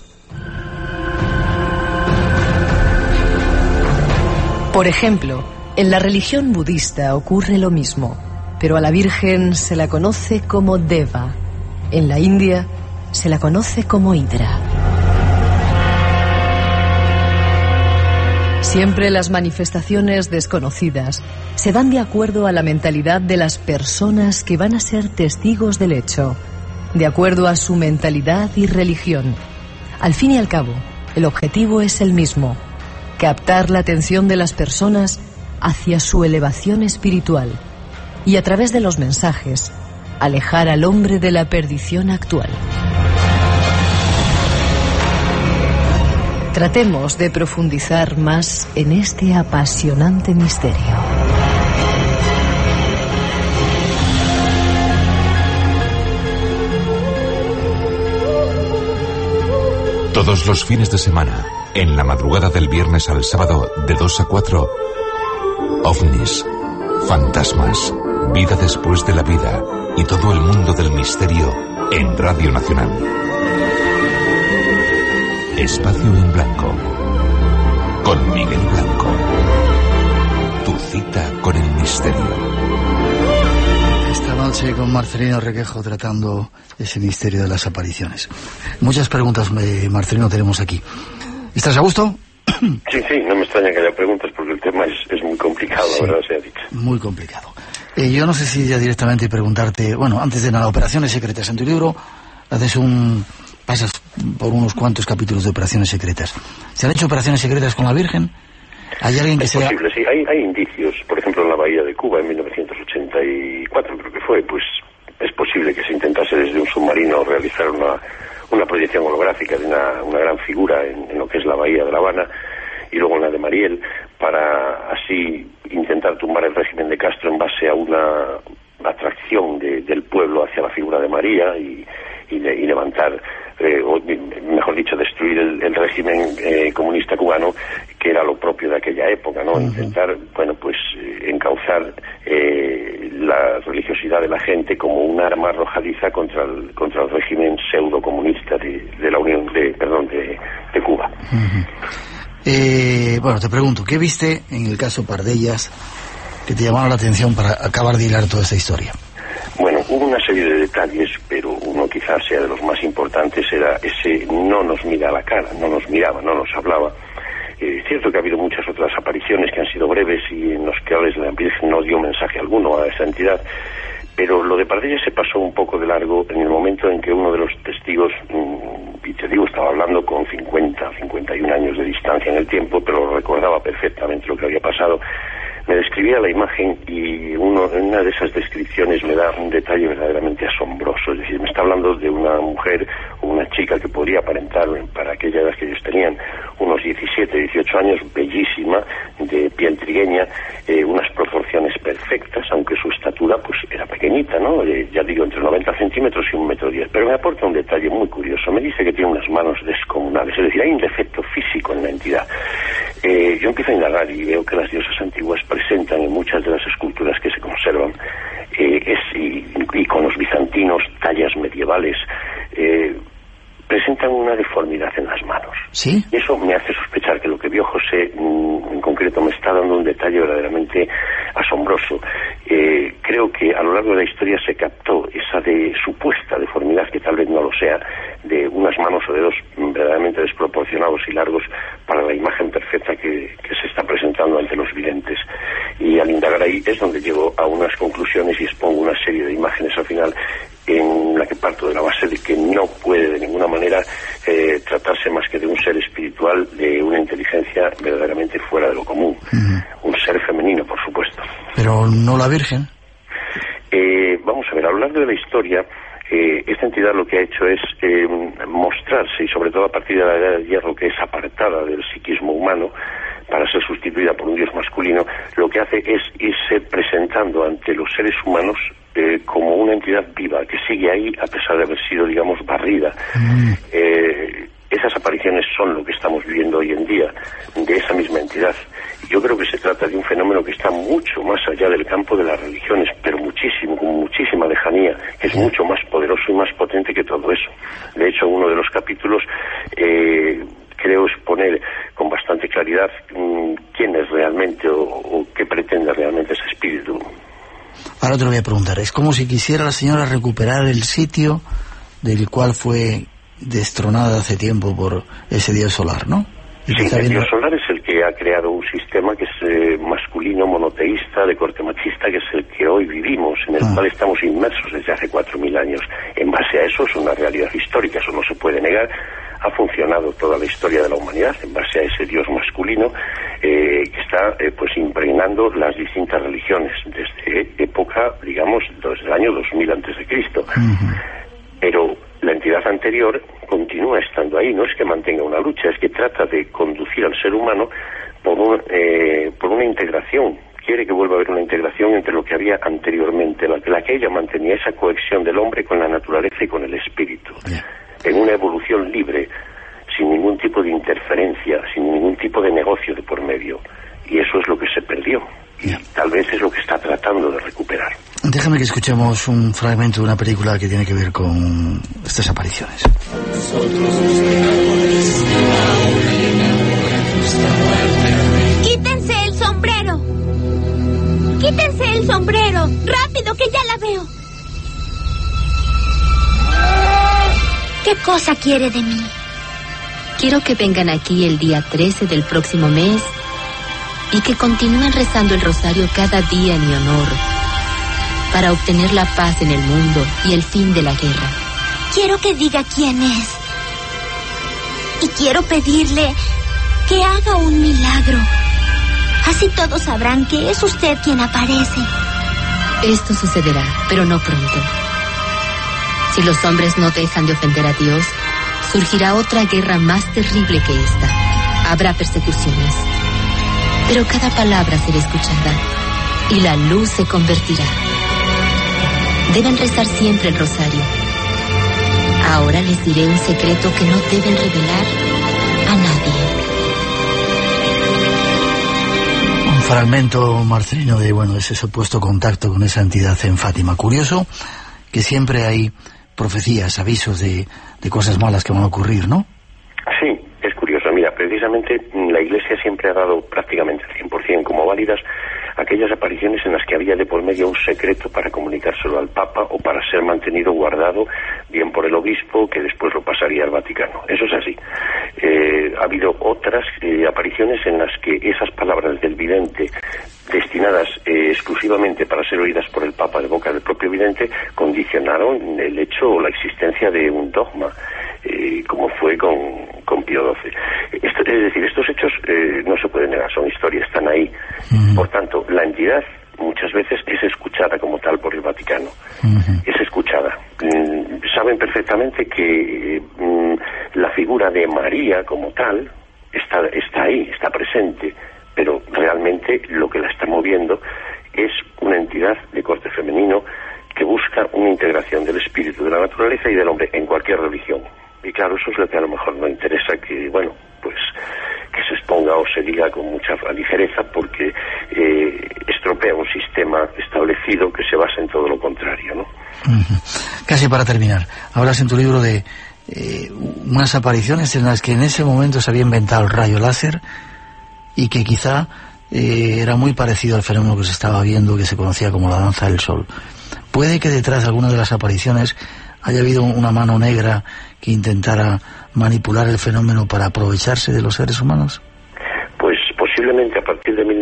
S3: Por ejemplo, en la religión budista ocurre lo mismo, pero a la Virgen se la conoce como Deva. En la India se la conoce como Hidra. Siempre las manifestaciones desconocidas se dan de acuerdo a la mentalidad de las personas que van a ser testigos del hecho, de acuerdo a su mentalidad y religión. Al fin y al cabo, el objetivo es el mismo: captar la atención de las personas hacia su elevación espiritual y a través de los mensajes, alejar al hombre de la perdición actual. Tratemos de profundizar más en este apasionante misterio.
S1: Todos los fines de semana, en la madrugada del viernes al sábado, de 2 a 4, OVNIs, fantasmas, Vida después de la vida y todo el mundo del misterio en Radio Nacional. Espacio en Blanco. Con Miguel Blanco. Tu cita con el misterio.
S2: Esta noche con Marcelino Requejo tratando ese misterio de las apariciones. Muchas preguntas, Marcelino, tenemos aquí. ¿Estás a gusto?
S4: Sí, no me extraña que haya preguntas porque el tema es muy complicado, sí, la verdad se ha dicho.
S2: Muy complicado. Yo no sé si ya directamente preguntarte, bueno, antes de nada, operaciones secretas. En tu libro pasas por unos cuantos capítulos de operaciones secretas. ¿Se han hecho operaciones secretas con la Virgen? ¿Hay alguien que sea...?
S4: Es posible, sí. Hay indicios. Por ejemplo, en la Bahía de Cuba, en 1984, creo que fue, pues es posible que se intentase desde un submarino realizar una proyección holográfica de una gran figura en lo que es la Bahía de La Habana y luego en la de Mariel, para así intentar tumbar el régimen de Castro en base a una atracción del pueblo hacia la figura de María y levantar, o mejor dicho, destruir el régimen comunista cubano, que era lo propio de aquella época, ¿no? Intentar, bueno, pues encauzar la religiosidad de la gente como un arma arrojadiza contra el régimen pseudo comunista de la Unión de Cuba.
S2: Bueno, te pregunto, ¿qué viste en el caso Pardellas que te llamaron la atención para acabar de hilar toda esta historia?
S4: Bueno, hubo una serie de detalles, pero uno quizás sea de los más importantes, era ese no nos mira a la cara, no nos miraba, no nos hablaba. Es cierto que ha habido muchas otras apariciones que han sido breves y en los que la Virgen no dio mensaje alguno a esa entidad, pero lo de Pardellas se pasó un poco de largo en el momento en que uno de los testigos, y te digo, estaba hablando con 51 años de distancia en el tiempo, pero recordaba perfectamente lo que había pasado, me describía la imagen y una de esas descripciones me da un detalle verdaderamente asombroso. Es decir, me está hablando de una mujer o una chica que podría aparentar, para aquella edad que ellos tenían, unos 17, 18 años, bellísima, de piel trigueña, unas proporciones perfectas, aunque su estatura pues era pequeñita, ¿no? Ya digo, entre 90 centímetros y 1,10 m. Pero me aporta un detalle muy curioso. Me dice que tiene unas manos descomunales, es decir, hay un defecto físico en la entidad. Yo empiezo a indagar y veo que las diosas antiguas presentan en muchas de las esculturas que se conservan, y con los bizantinos, tallas medievales, presentan una deformidad en las manos.
S2: ¿Sí?
S4: Eso me hace sospechar que lo que vio José en concreto me está dando un detalle verdaderamente asombroso. Creo que a lo largo de la historia se captó esa supuesta deformidad, que tal vez no lo sea, de unas manos o dedos verdaderamente desproporcionados y largos para la imagen perfecta que se está presentando ante los videntes. Y al indagar ahí es donde llego a unas conclusiones y expongo una serie de imágenes al final, en la que parto de la base de que no puede de ninguna manera tratarse más que de un ser espiritual, de una inteligencia verdaderamente fuera de lo común. Un ser femenino, por supuesto.
S2: Pero no la Virgen.
S4: Vamos a ver, a lo largo de la historia, esta entidad lo que ha hecho es mostrarse, y sobre todo a partir de la Edad del Hierro, que es apartada del psiquismo humano para ser sustituida por un dios masculino, lo que hace es irse presentando ante los seres humanos como una entidad viva, que sigue ahí a pesar de haber sido, digamos, barrida. Esas apariciones son lo que estamos viviendo hoy en día, de esa misma entidad. Yo creo que se trata de un fenómeno que está mucho más allá del campo de las religiones, pero muchísimo, con muchísima lejanía, que es mucho más poderoso y más potente que todo eso. De hecho, uno de los capítulos creo exponer con bastante claridad quién es realmente o qué pretende realmente ese espíritu.
S2: Ahora te lo voy a preguntar. Es como si quisiera la señora recuperar el sitio del cual fue destronada hace tiempo por ese dios solar, ¿no?
S4: Sí, el dios solar es el que ha creado un sistema que es masculino, monoteísta, de corte machista, que es el que hoy vivimos, en el cual estamos inmersos desde hace 4.000 años. En base a eso, es una realidad histórica, eso no se puede negar. Ha funcionado toda la historia de la humanidad en base a ese dios masculino que está pues impregnando las distintas religiones desde época, digamos, desde el año 2000 a.C. Pero la entidad anterior continúa estando ahí, no es que mantenga una lucha, es que trata de conducir al ser humano por una integración. Quiere que vuelva a haber una integración entre lo que había anteriormente, la que ella mantenía, esa cohesión del hombre con la naturaleza y con el espíritu, en una evolución libre, sin ningún tipo de interferencia, sin ningún tipo de negocio de por medio. Y eso es lo que se perdió. y tal vez es lo que está tratando de recuperar.
S2: Déjame que escuchemos un fragmento de una película que tiene que ver con estas apariciones.
S5: ¡Quítense el sombrero! ¡Quítense el sombrero! ¡Rápido, que ya la veo! ¿Qué cosa quiere de mí?
S6: Quiero que vengan aquí el día 13 del próximo mes y que continúen rezando el rosario cada día en mi honor para obtener la paz en el mundo y el fin de la guerra.
S5: Quiero que diga quién es. Y quiero pedirle que haga un milagro. Así todos sabrán que es usted quien aparece.
S6: Esto sucederá, pero no pronto. Si los hombres no dejan de ofender a Dios, surgirá otra guerra más terrible que esta. Habrá persecuciones, pero cada palabra será escuchada y la luz se convertirá. Deben rezar siempre el rosario. Ahora les diré un secreto que no deben revelar a nadie.
S2: Un fragmento, Marcelino, de ese supuesto contacto con esa entidad en Fátima. Curioso que siempre hay profecías, avisos de cosas malas que van a ocurrir, ¿no?
S4: Sí, es curioso. Mira, precisamente la Iglesia siempre ha dado prácticamente al 100% como válidas aquellas apariciones en las que había de por medio un secreto para comunicárselo al Papa o para ser mantenido guardado bien por el obispo, que después lo pasaría al Vaticano. Eso es así. Ha habido otras apariciones en las que esas palabras del vidente, destinadas exclusivamente para ser oídas por el Papa de boca del propio vidente, condicionaron el hecho o la existencia de un dogma, como fue con Pío XII. Es decir, estos hechos no se pueden negar, son historia, están ahí. Por tanto, la entidad muchas veces es escuchada como tal por el Vaticano. Es escuchada. Saben perfectamente que la figura de María como tal está ahí, está presente, pero realmente lo que la está moviendo es una entidad de corte femenino que busca una integración del espíritu, de la naturaleza y del hombre en cualquier religión. Y claro, eso es lo que a lo mejor no interesa que se exponga o se diga con mucha ligereza, porque estropea un sistema establecido que se basa en todo lo contrario, ¿no?
S2: Casi para terminar, hablas en tu libro de unas apariciones en las que en ese momento se había inventado el rayo láser y que quizá era muy parecido al fenómeno que se estaba viendo, que se conocía como la danza del sol. ¿Puede que detrás de alguna de las apariciones haya habido una mano negra que intentara manipular el fenómeno para aprovecharse de los seres humanos?
S4: Pues posiblemente a partir de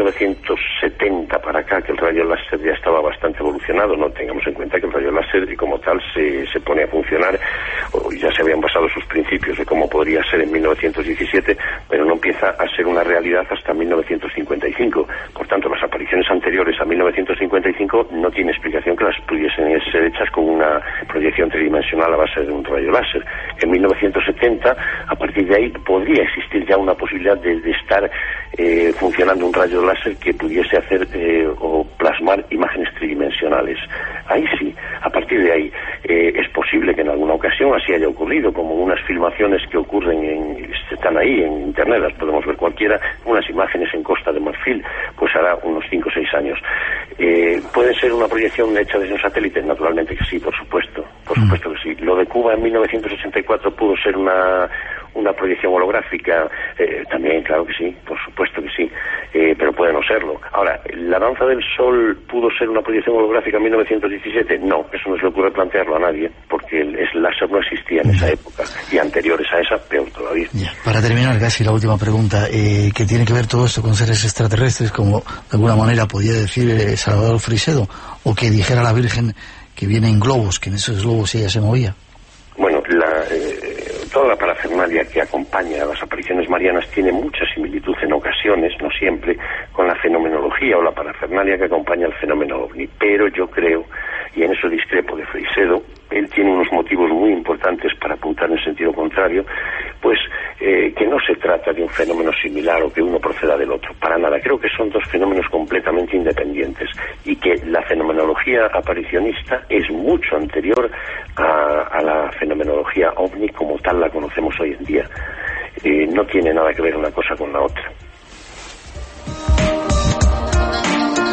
S4: 1970 para acá, que el rayo láser ya estaba bastante evolucionado. No tengamos en cuenta que el rayo láser como tal se pone a funcionar, o ya se habían basado sus principios de cómo podría ser en 1917, pero no empieza a ser una realidad hasta 1955. Por tanto, las apariciones anteriores a 1955 no tiene explicación que las pudiesen ser hechas con una proyección tridimensional a base de un rayo láser. En 1970, a partir de ahí, podría existir ya una posibilidad de estar funcionando un rayo láser que pudiese hacer o plasmar imágenes tridimensionales. Ahí sí, a partir de ahí es posible que en alguna ocasión así haya ocurrido, como unas filmaciones que ocurren están ahí en internet, las podemos ver cualquiera, unas imágenes en Costa de Marfil, pues hará unos 5 o 6 años. ¿Puede ser una proyección hecha desde un satélite? Naturalmente que sí, por supuesto que sí. Lo de Cuba en 1984 pudo ser una proyección holográfica, también, claro que sí, por supuesto que sí, pero puede no serlo. Ahora, ¿la danza del sol pudo ser una proyección holográfica en 1917? No, eso no se le ocurre plantearlo a nadie, porque el láser no existía en esa época, y anteriores a esa, peor todavía.
S2: Ya. Para terminar, casi la última pregunta, ¿qué tiene que ver todo esto con seres extraterrestres, como de alguna manera podía decir Salvador Frisedo, o que dijera la Virgen que viene en globos, que en esos globos ella se movía?
S4: Bueno, toda la parafernalia que acompaña a las apariciones marianas tiene mucha similitud en ocasiones, no siempre, con la fenomenología o la parafernalia que acompaña al fenómeno ovni. Pero yo creo, y en eso discrepo de Frisedo, él tiene unos motivos muy importantes para apuntar en sentido contrario, pues que no se trata de un fenómeno similar o que uno proceda del otro, para nada. Creo que son dos fenómenos completamente independientes y que la fenomenología aparicionista es mucho anterior a la fenomenología ovni como tal la conocemos hoy en día. No tiene nada que ver una cosa con la otra.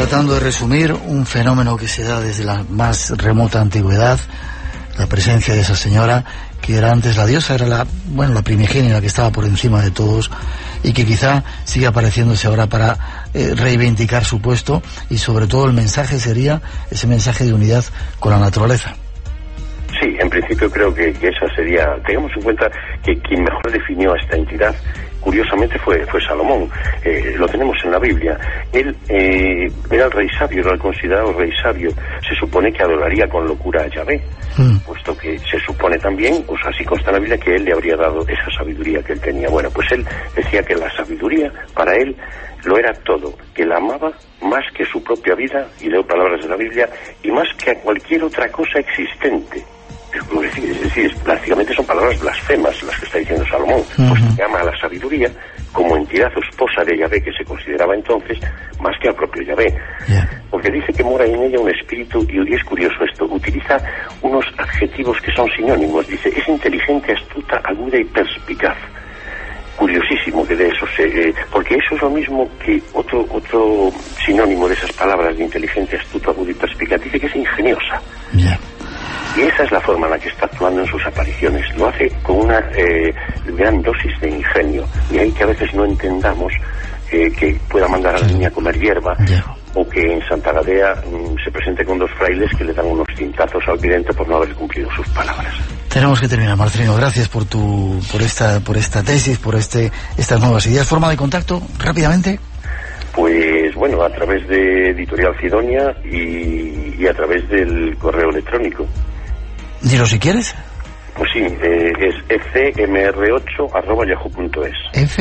S2: tratando de resumir un fenómeno que se da desde la más remota antigüedad, la presencia de esa señora que era antes la diosa, era la primigenia, la que estaba por encima de todos, y que quizá sigue apareciéndose ahora para reivindicar su puesto, y sobre todo el mensaje sería ese mensaje de unidad con la naturaleza.
S4: Sí, en principio creo que esa sería. Tengamos en cuenta que quien mejor definió a esta entidad, curiosamente, fue Salomón. Lo tenemos en la Biblia. Él era el rey sabio, era el considerado rey sabio. Se supone que adoraría con locura a Yahvé, puesto que se supone también, pues así consta en la Biblia, que él le habría dado esa sabiduría que él tenía. Bueno, pues él decía que la sabiduría para él lo era todo, que la amaba más que su propia vida, y leo palabras de la Biblia, y más que a cualquier otra cosa existente. Es decir, prácticamente son palabras blasfemas las que está diciendo Salomón, pues que ama a la sabiduría como entidad o esposa de Yahvé, que se consideraba entonces, más que al propio Yahvé. Porque dice que mora en ella un espíritu, y es curioso esto, utiliza unos adjetivos que son sinónimos. Dice, es inteligente, astuta, aguda y perspicaz. Curiosísimo que de eso porque eso es lo mismo que otro sinónimo de esas palabras de inteligente, astuta, aguda y perspicaz. Dice que es ingeniosa. Y esa es la forma en la que está actuando en sus apariciones. Lo hace con una gran dosis de ingenio. Y ahí que a veces no entendamos que pueda mandar a la niña a comer hierba, o que en Santa Gadea se presente con dos frailes que le dan unos cintazos al vidente por no haber cumplido sus palabras.
S2: Tenemos que terminar, Marcelino. Gracias por esta tesis, por estas nuevas ideas. ¿Forma de contacto, rápidamente?
S4: Pues bueno, a través de Editorial Sidonia y a través del correo electrónico.
S2: Dilo si quieres.
S4: Pues sí, es ecmr8@yahoo.es.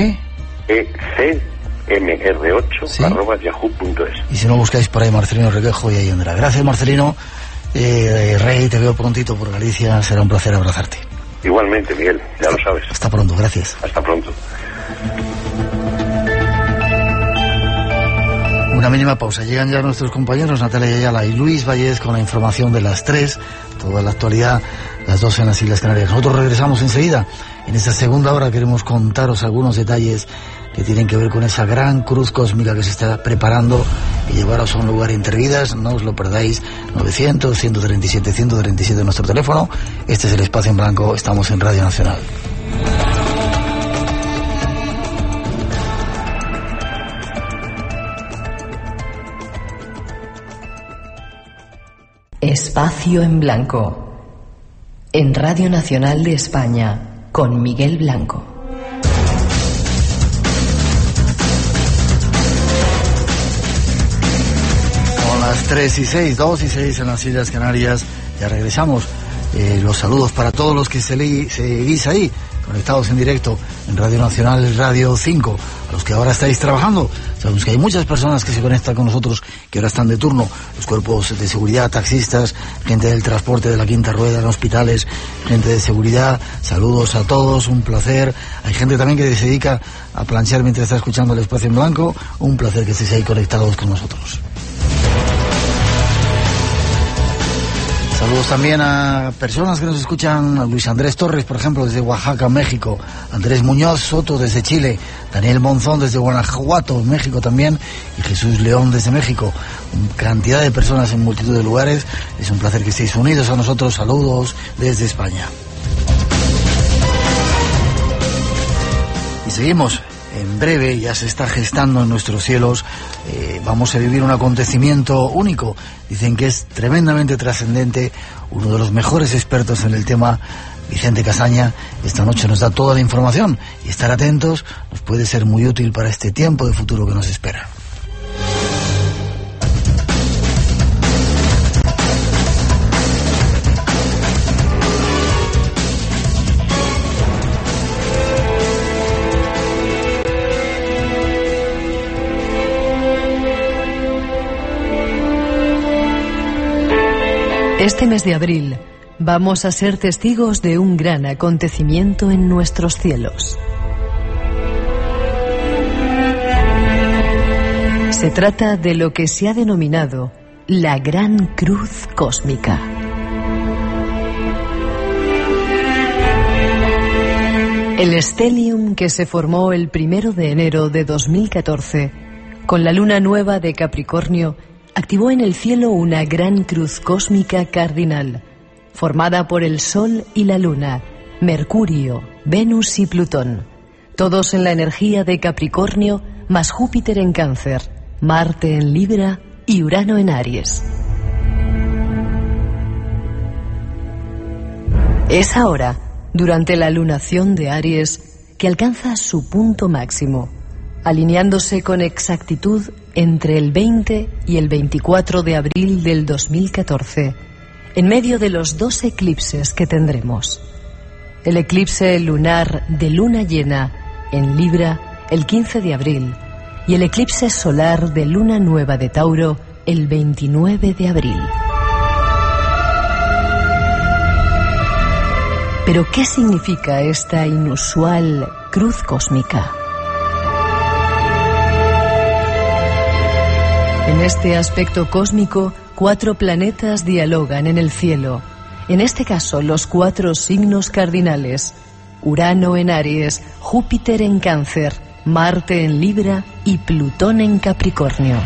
S4: ecmr8@yahoo.es.
S2: Y si no, buscáis por ahí Marcelino Requejo y ahí andará. Gracias, Marcelino. Rey, te veo prontito por Galicia. Será un placer abrazarte.
S4: Igualmente, Miguel, ya lo sabes.
S2: Hasta pronto, gracias.
S4: Hasta pronto.
S2: Una mínima pausa. Llegan ya nuestros compañeros Natalia Ayala y Luis Vallés con la información de las 3, toda la actualidad, las 12 en las Islas Canarias. Nosotros regresamos enseguida. En esta segunda hora queremos contaros algunos detalles que tienen que ver con esa gran cruz cósmica que se está preparando y llevaros a un lugar entre vidas. No os lo perdáis. 900-137-137 nuestro teléfono. Este es el Espacio en Blanco. Estamos en Radio Nacional.
S3: Espacio en Blanco, en Radio Nacional de España, con Miguel Blanco.
S2: Son las 3:06, 2:06 en las Islas Canarias. Ya regresamos. Los saludos para todos los que seguís ahí, conectados en directo en Radio Nacional, Radio 5, a los que ahora estáis trabajando. Sabemos que hay muchas personas que se conectan con nosotros, que ahora están de turno, los cuerpos de seguridad, taxistas, gente del transporte de la quinta rueda en hospitales, gente de seguridad. Saludos a todos, un placer. Hay gente también que se dedica a planchar mientras está escuchando el Espacio en Blanco. Un placer que estéis ahí conectados con nosotros. Saludos también a personas que nos escuchan, a Luis Andrés Torres, por ejemplo, desde Oaxaca, México, Andrés Muñoz Soto desde Chile, Daniel Monzón desde Guanajuato, México también, y Jesús León desde México. Cantidad de personas en multitud de lugares. Es un placer que estéis unidos a nosotros. Saludos desde España. Y seguimos. En breve ya se está gestando en nuestros cielos. Vamos a vivir un acontecimiento único. Dicen que es tremendamente trascendente. Uno de los mejores expertos en el tema, Vicente Casaña, esta noche nos da toda la información. Y estar atentos nos puede ser muy útil para este tiempo de futuro que nos espera.
S3: Este mes de abril vamos a ser testigos de un gran acontecimiento en nuestros cielos. Se trata de lo que se ha denominado la Gran Cruz Cósmica. El stellium que se formó el 1 de enero de 2014 con la luna nueva de Capricornio activó en el cielo una gran cruz cósmica cardinal, formada por el Sol y la Luna, Mercurio, Venus y Plutón, todos en la energía de Capricornio, más Júpiter en Cáncer, Marte en Libra y Urano en Aries. Es ahora, durante la lunación de Aries, que alcanza su punto máximo, alineándose con exactitud entre el 20 y el 24 de abril del 2014, en medio de los 2 eclipses que tendremos. El eclipse lunar de luna llena en Libra el 15 de abril y el eclipse solar de luna nueva de Tauro el 29 de abril. Pero ¿qué significa esta inusual cruz cósmica? En este aspecto cósmico, 4 planetas dialogan en el cielo. En este caso, los 4 signos cardinales: Urano en Aries, Júpiter en Cáncer, Marte en Libra y Plutón en Capricornio.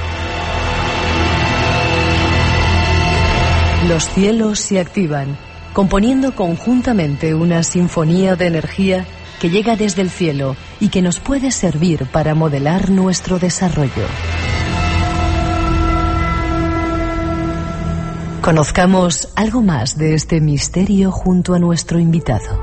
S3: Los cielos se activan, componiendo conjuntamente una sinfonía de energía que llega desde el cielo y que nos puede servir para modelar nuestro desarrollo. Conozcamos algo más de este misterio junto a nuestro invitado.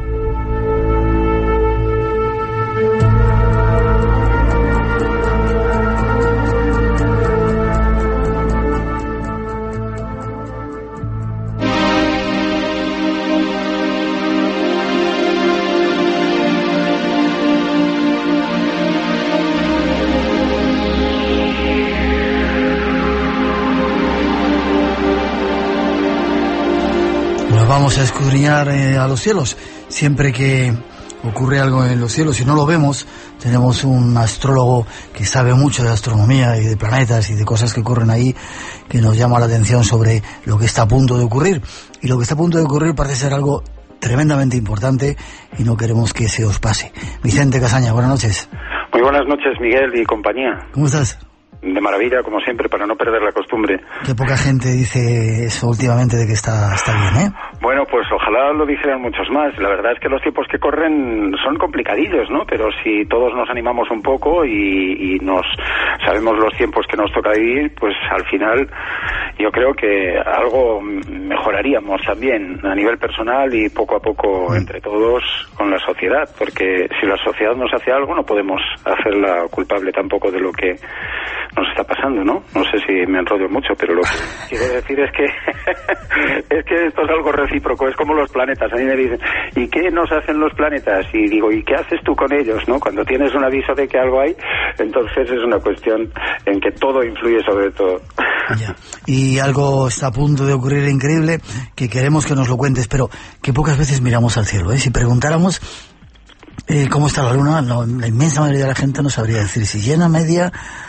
S2: Vamos a escudriñar a los cielos. Siempre que ocurre algo en los cielos, si no lo vemos, tenemos un astrólogo que sabe mucho de astronomía y de planetas y de cosas que ocurren ahí, que nos llama la atención sobre lo que está a punto de ocurrir. Y lo que está a punto de ocurrir parece ser algo tremendamente importante y no queremos que se os pase. Vicente Casaña, buenas noches.
S7: Muy buenas noches, Miguel y compañía.
S2: ¿Cómo estás?
S7: De maravilla, como siempre, para no perder la costumbre.
S2: Qué poca gente dice eso últimamente de que está bien, ¿eh?
S7: Bueno, pues ojalá lo dijeran muchos más. La verdad es que los tiempos que corren son complicadillos, ¿no? Pero si todos nos animamos un poco y nos sabemos los tiempos que nos toca vivir, pues al final yo creo que algo mejoraríamos también a nivel personal y poco a poco entre todos con la sociedad, porque si la sociedad nos hace algo no podemos hacerla culpable tampoco de lo que nos está pasando, ¿no? No sé si me enrollo mucho, pero lo que quiero decir es que es que esto es algo recíproco, es como los planetas. A mí me dicen, ¿y qué nos hacen los planetas? Y digo, ¿y qué haces tú con ellos, no? Cuando tienes un aviso de que algo hay, entonces es una cuestión en que todo influye sobre todo.
S2: Ya. Y algo está a punto de ocurrir increíble, que queremos que nos lo cuentes, pero que pocas veces miramos al cielo, ¿eh? Si preguntáramos cómo está la luna, la inmensa mayoría de la gente no sabría decir si llena, media.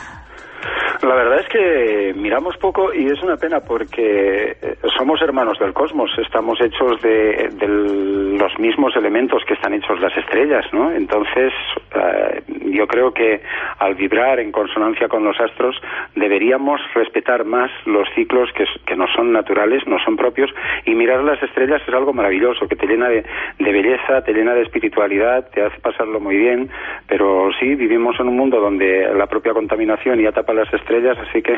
S7: La verdad es que miramos poco y es una pena porque somos hermanos del cosmos, estamos hechos de los mismos elementos que están hechos las estrellas, ¿no? Entonces, yo creo que al vibrar en consonancia con los astros deberíamos respetar más los ciclos que no son naturales, no son propios, y mirar las estrellas es algo maravilloso, que te llena de belleza, te llena de espiritualidad, te hace pasarlo muy bien, pero sí, vivimos en un mundo donde la propia contaminación ya tapa las estrellas, así que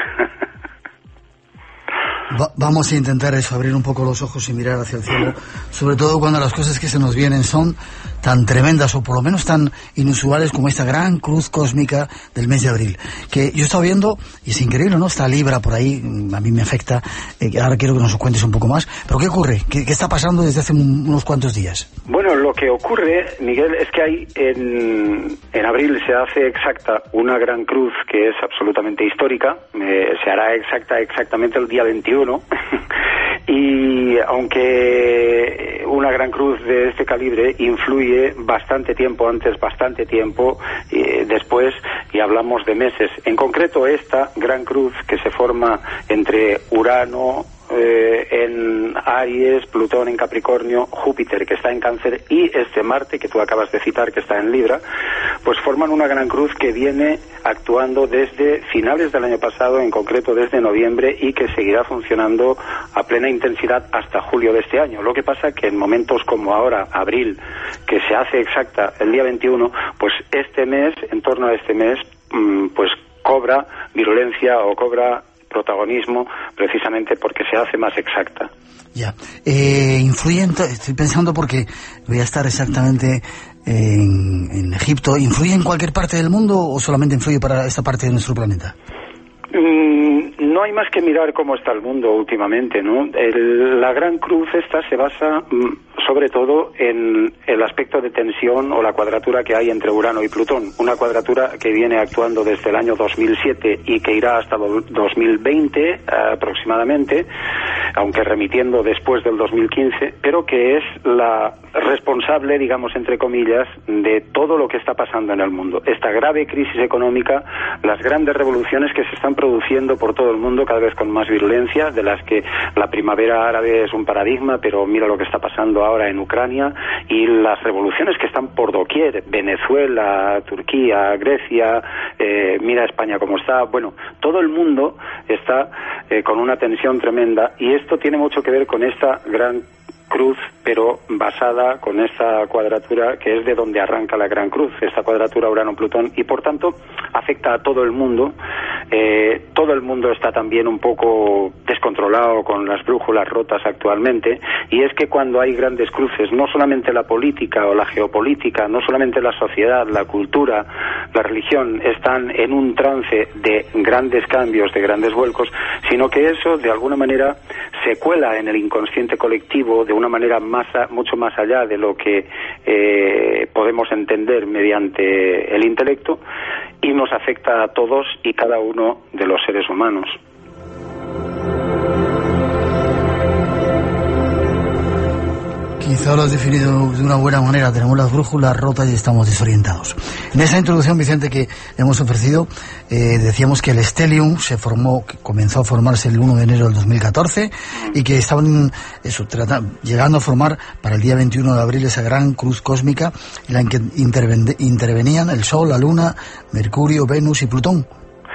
S2: Vamos a intentar eso, abrir un poco los ojos y mirar hacia el cielo, sobre todo cuando las cosas que se nos vienen son tan tremendas o por lo menos tan inusuales como esta gran cruz cósmica del mes de abril, que yo he estado viendo y es increíble, ¿no? Está Libra por ahí, a mí me afecta, ahora quiero que nos cuentes un poco más, pero ¿qué ocurre? ¿Qué está pasando desde hace unos cuantos días?
S7: Bueno, lo que ocurre, Miguel, es que hay en abril se hace exacta una gran cruz que es absolutamente histórica, se hará exactamente el día 21, y aunque una gran cruz de este calibre influye bastante tiempo antes, bastante tiempo después, y hablamos de meses. En concreto, esta gran cruz que se forma entre Urano, en Aries, Plutón en Capricornio, Júpiter que está en Cáncer y este Marte que tú acabas de citar que está en Libra, pues forman una gran cruz que viene actuando desde finales del año pasado, en concreto desde noviembre, y que seguirá funcionando a plena intensidad hasta julio de este año. Lo que pasa que en momentos como ahora, abril, que se hace exacta el día 21, pues este mes, en torno a este mes, pues cobra virulencia o cobra protagonismo precisamente porque se hace más exacta.
S2: Ya. Estoy pensando porque voy a estar exactamente en Egipto. ¿Influye en cualquier parte del mundo o solamente influye para esta parte de nuestro planeta?
S7: No hay más que mirar cómo está el mundo últimamente, ¿no? La Gran Cruz esta se basa sobre todo en el aspecto de tensión o la cuadratura que hay entre Urano y Plutón. Una cuadratura que viene actuando desde el año 2007 y que irá hasta 2020 aproximadamente, aunque remitiendo después del 2015, pero que es la responsable, digamos, entre comillas, de todo lo que está pasando en el mundo. Esta grave crisis económica, las grandes revoluciones que se están produciendo por todo el mundo, cada vez con más virulencia, de las que la primavera árabe es un paradigma, pero mira lo que está pasando ahora en Ucrania, y las revoluciones que están por doquier, Venezuela, Turquía, Grecia, mira España cómo está. Bueno, todo el mundo está con una tensión tremenda, y esto tiene mucho que ver con esta gran cruz, pero basada con esta cuadratura que es de donde arranca la Gran Cruz, esta cuadratura Urano-Plutón, y por tanto afecta a todo el mundo. Todo el mundo está también un poco descontrolado con las brújulas rotas actualmente, y es que cuando hay grandes cruces, no solamente la política o la geopolítica, no solamente la sociedad, la cultura, la religión están en un trance de grandes cambios, de grandes vuelcos, sino que eso de alguna manera se cuela en el inconsciente colectivo de una manera mucho más allá de lo que podemos entender mediante el intelecto, y nos afecta a todos y cada uno de los seres humanos.
S2: Quizá lo has definido de una buena manera. Tenemos las brújulas rotas y estamos desorientados. En esa introducción, Vicente, que hemos ofrecido, decíamos que el Stellium comenzó a formarse el 1 de enero del 2014 y que estaban llegando a formar para el día 21 de abril esa gran cruz cósmica en la que intervenían el Sol, la Luna, Mercurio, Venus y Plutón.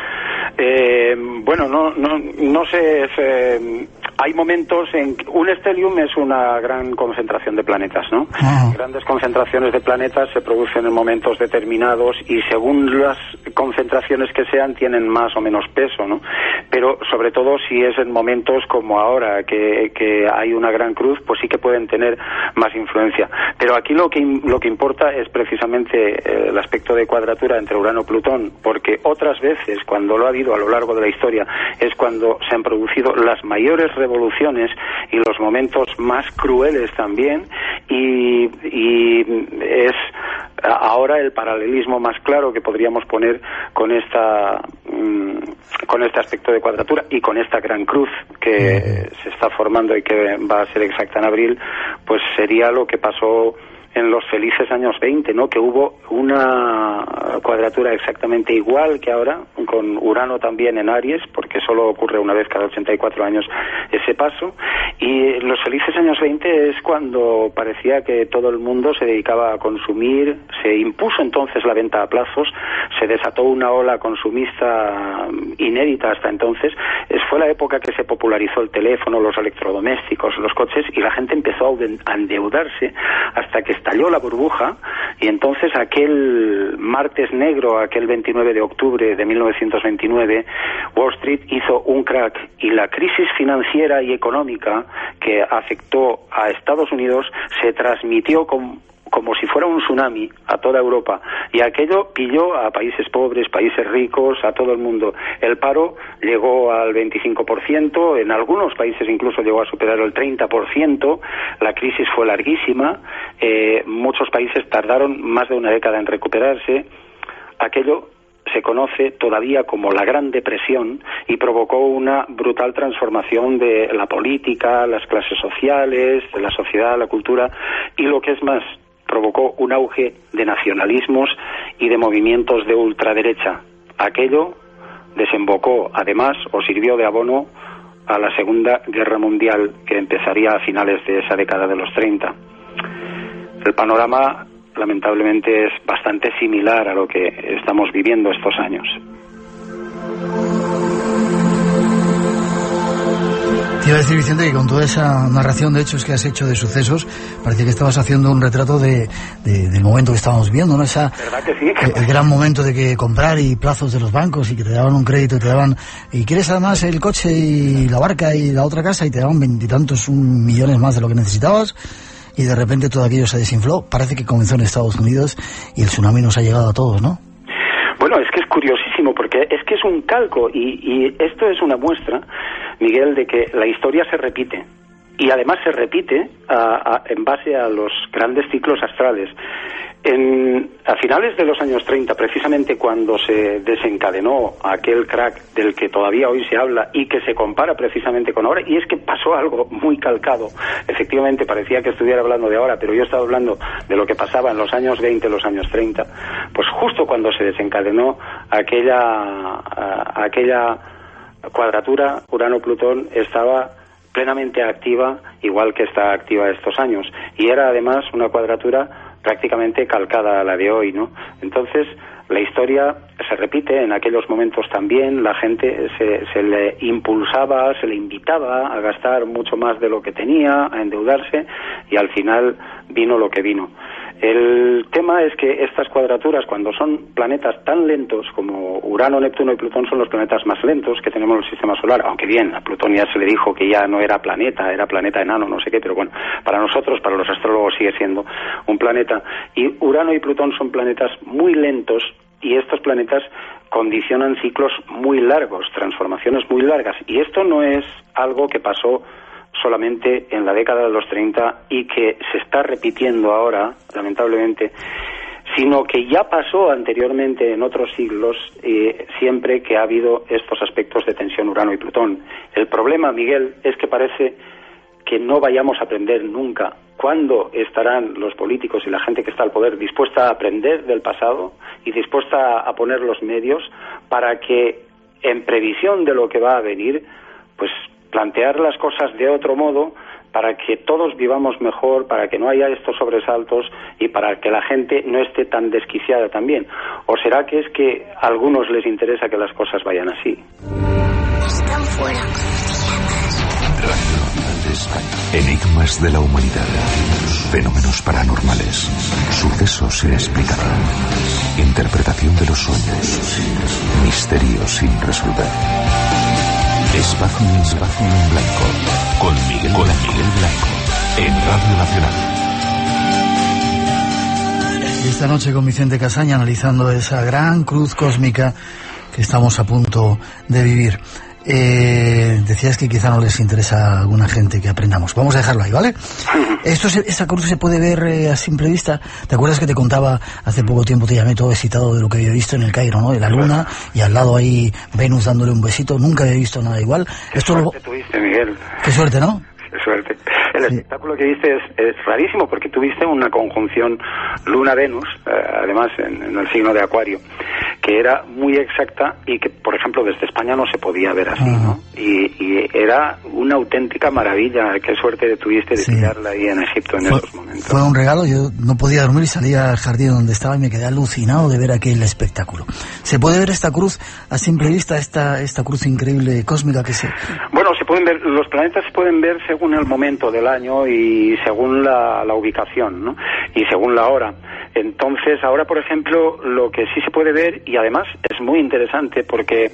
S7: Bueno, no sé, hay momentos en que un stellium es una gran concentración de planetas, ¿no? Grandes concentraciones de planetas se producen en momentos determinados y según las concentraciones que sean tienen más o menos peso, ¿no? Pero sobre todo si es en momentos como ahora que hay una gran cruz, pues sí que pueden tener más influencia. Pero aquí lo que importa es precisamente el aspecto de cuadratura entre Urano-Plutón, porque otras veces cuando lo ha habido a lo largo de la historia es cuando se han producido las mayores revoluciones y los momentos más crueles también, y es ahora el paralelismo más claro que podríamos poner con este aspecto de cuadratura y con esta gran cruz que se está formando y que va a ser exacta en abril, pues sería lo que pasó en los felices años 20, ¿no? Que hubo una cuadratura exactamente igual que ahora, con Urano también en Aries, porque solo ocurre una vez cada 84 años ese paso, y en los felices años 20 es cuando parecía que todo el mundo se dedicaba a consumir, se impuso entonces la venta a plazos, se desató una ola consumista inédita hasta entonces, fue la época que se popularizó el teléfono, los electrodomésticos, los coches, y la gente empezó a endeudarse hasta que estalló la burbuja, y entonces aquel martes negro, aquel 29 de octubre de 1929, Wall Street hizo un crack, y la crisis financiera y económica que afectó a Estados Unidos se transmitió como si fuera un tsunami a toda Europa, y aquello pilló a países pobres, países ricos, a todo el mundo. El paro llegó al 25%, en algunos países incluso llegó a superar el 30%, la crisis fue larguísima, muchos países tardaron más de una década en recuperarse. Aquello se conoce todavía como la Gran Depresión y provocó una brutal transformación de la política, las clases sociales, de la sociedad, la cultura, y lo que es más, provocó un auge de nacionalismos y de movimientos de ultraderecha. Aquello desembocó, además, o sirvió de abono a la Segunda Guerra Mundial, que empezaría a finales de esa década de los 30. El panorama, lamentablemente, es bastante similar a lo que estamos viviendo estos años.
S2: Te iba a decir, Vicente, que con toda esa narración de hechos que has hecho de sucesos, parecía que estabas haciendo un retrato del momento que estábamos viendo, ¿no?
S7: ¿Verdad que sí?
S2: El gran momento de que comprar y plazos de los bancos y que te daban un crédito y te daban... Y quieres además el coche y la barca y la otra casa y te daban 20 y tantos millones más de lo que necesitabas y de repente todo aquello se desinfló. Parece que comenzó en Estados Unidos y el tsunami nos ha llegado a todos, ¿no?
S7: Bueno, es que es curiosísimo porque es que es un calco y esto es una muestra, Miguel, de que la historia se repite y además se repite en base a los grandes ciclos astrales. A finales de los años 30, precisamente cuando se desencadenó aquel crack del que todavía hoy se habla y que se compara precisamente con ahora, y es que pasó algo muy calcado. Efectivamente, parecía que estuviera hablando de ahora, pero yo estaba hablando de lo que pasaba en los años 20, los años 30. Pues justo cuando se desencadenó aquella cuadratura Urano-Plutón estaba plenamente activa, igual que está activa estos años, y era además una cuadratura prácticamente calcada a la de hoy, ¿no? Entonces, la historia se repite en aquellos momentos también, la gente se le impulsaba, se le invitaba a gastar mucho más de lo que tenía, a endeudarse, y al final vino lo que vino. El tema es que estas cuadraturas, cuando son planetas tan lentos como Urano, Neptuno y Plutón, son los planetas más lentos que tenemos en el sistema solar, aunque bien, a Plutón ya se le dijo que ya no era planeta enano, no sé qué, pero bueno, para nosotros, para los astrólogos, sigue siendo un planeta. Y Urano y Plutón son planetas muy lentos, y estos planetas condicionan ciclos muy largos, transformaciones muy largas, y esto no es algo que pasó solamente en la década de los 30 y que se está repitiendo ahora, lamentablemente, sino que ya pasó anteriormente en otros siglos, siempre que ha habido estos aspectos de tensión Urano y Plutón. El problema, Miguel, es que parece que no vayamos a aprender nunca. ¿Cuándo estarán los políticos y la gente que está al poder dispuesta a aprender del pasado y dispuesta a poner los medios para que, en previsión de lo que va a venir, pues plantear las cosas de otro modo para que todos vivamos mejor, para que no haya estos sobresaltos y para que la gente no esté tan desquiciada también? ¿O será que es que a algunos les interesa que las cosas vayan así?
S5: Están fuera.
S1: Radio Nacional de España. Enigmas de la humanidad. Fenómenos paranormales. Sucesos sin explicación. Interpretación de los sueños. Misterios sin resolver. Espacio en Blanco. Con Miguel Blanco. En Radio Nacional.
S2: Esta noche con Vicente Casaña analizando esa gran cruz cósmica que estamos a punto de vivir. Decías que quizá no les interesa a alguna gente que aprendamos. Vamos a dejarlo ahí, ¿vale? Esa cruz se puede ver a simple vista. ¿Te acuerdas que te contaba hace poco tiempo, te llamé todo excitado de lo que había visto en el Cairo, ¿no? De la luna y al lado ahí Venus dándole un besito. Nunca había visto nada igual.
S7: Qué suerte tuviste, Miguel.
S2: Qué suerte, ¿no?
S7: Qué suerte. El espectáculo que viste es rarísimo porque tuviste una conjunción Luna-Venus, además en el signo de Acuario, que era muy exacta y que, por ejemplo, desde España no se podía ver así, ¿no? Y era una auténtica maravilla. Qué suerte tuviste de pillarla ahí en Egipto en esos momentos.
S2: Fue un regalo. Yo no podía dormir y salía al jardín donde estaba y me quedé alucinado de ver aquel espectáculo. ¿Se puede ver esta cruz a simple vista, esta cruz increíble cósmica que se...?
S7: Bueno, se pueden ver, los planetas se pueden ver según el momento del año y según la ubicación, ¿no? Y según la hora. Entonces, ahora, por ejemplo, lo que sí se puede ver, y además es muy interesante porque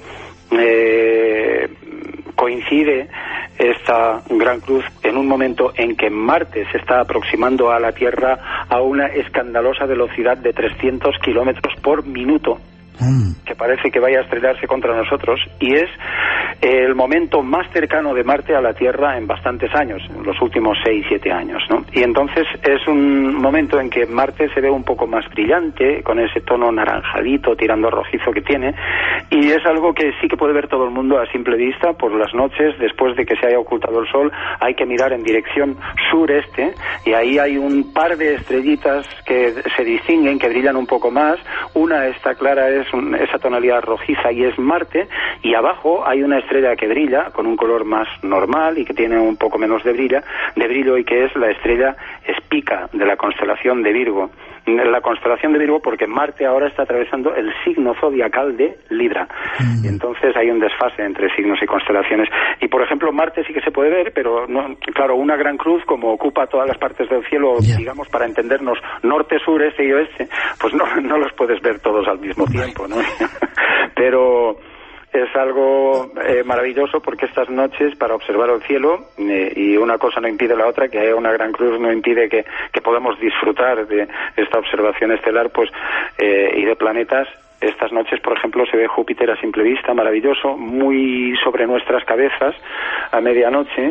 S7: coincide esta gran cruz en un momento en que Marte se está aproximando a la Tierra a una escandalosa velocidad de 300 kilómetros por minuto, que parece que vaya a estrellarse contra nosotros, y es el momento más cercano de Marte a la Tierra en bastantes años, en los últimos 6-7 años, ¿no? Y entonces es un momento en que Marte se ve un poco más brillante, con ese tono naranjadito, tirando rojizo que tiene, y es algo que sí que puede ver todo el mundo a simple vista. Por las noches, después de que se haya ocultado el sol, hay que mirar en dirección sureste, y ahí hay un par de estrellitas que se distinguen, que brillan un poco más. Una está clara, es esa tonalidad rojiza y es Marte, y abajo hay una estrella que brilla con un color más normal y que tiene un poco menos de brillo, y que es la estrella Spica de la constelación de Virgo. La constelación de Virgo porque Marte ahora está atravesando el signo zodiacal de Libra. Y entonces hay un desfase entre signos y constelaciones. Y por ejemplo, Marte sí que se puede ver, pero no, claro, una gran cruz como ocupa todas las partes del cielo, digamos, para entendernos, norte, sur, este y oeste, pues no los puedes ver todos al mismo tiempo, ¿no? Pero es algo maravilloso porque estas noches para observar el cielo, y una cosa no impide la otra, que haya una gran cruz no impide que podamos disfrutar de esta observación estelar, pues y de planetas. Estas noches, por ejemplo, se ve Júpiter a simple vista, maravilloso, muy sobre nuestras cabezas a medianoche,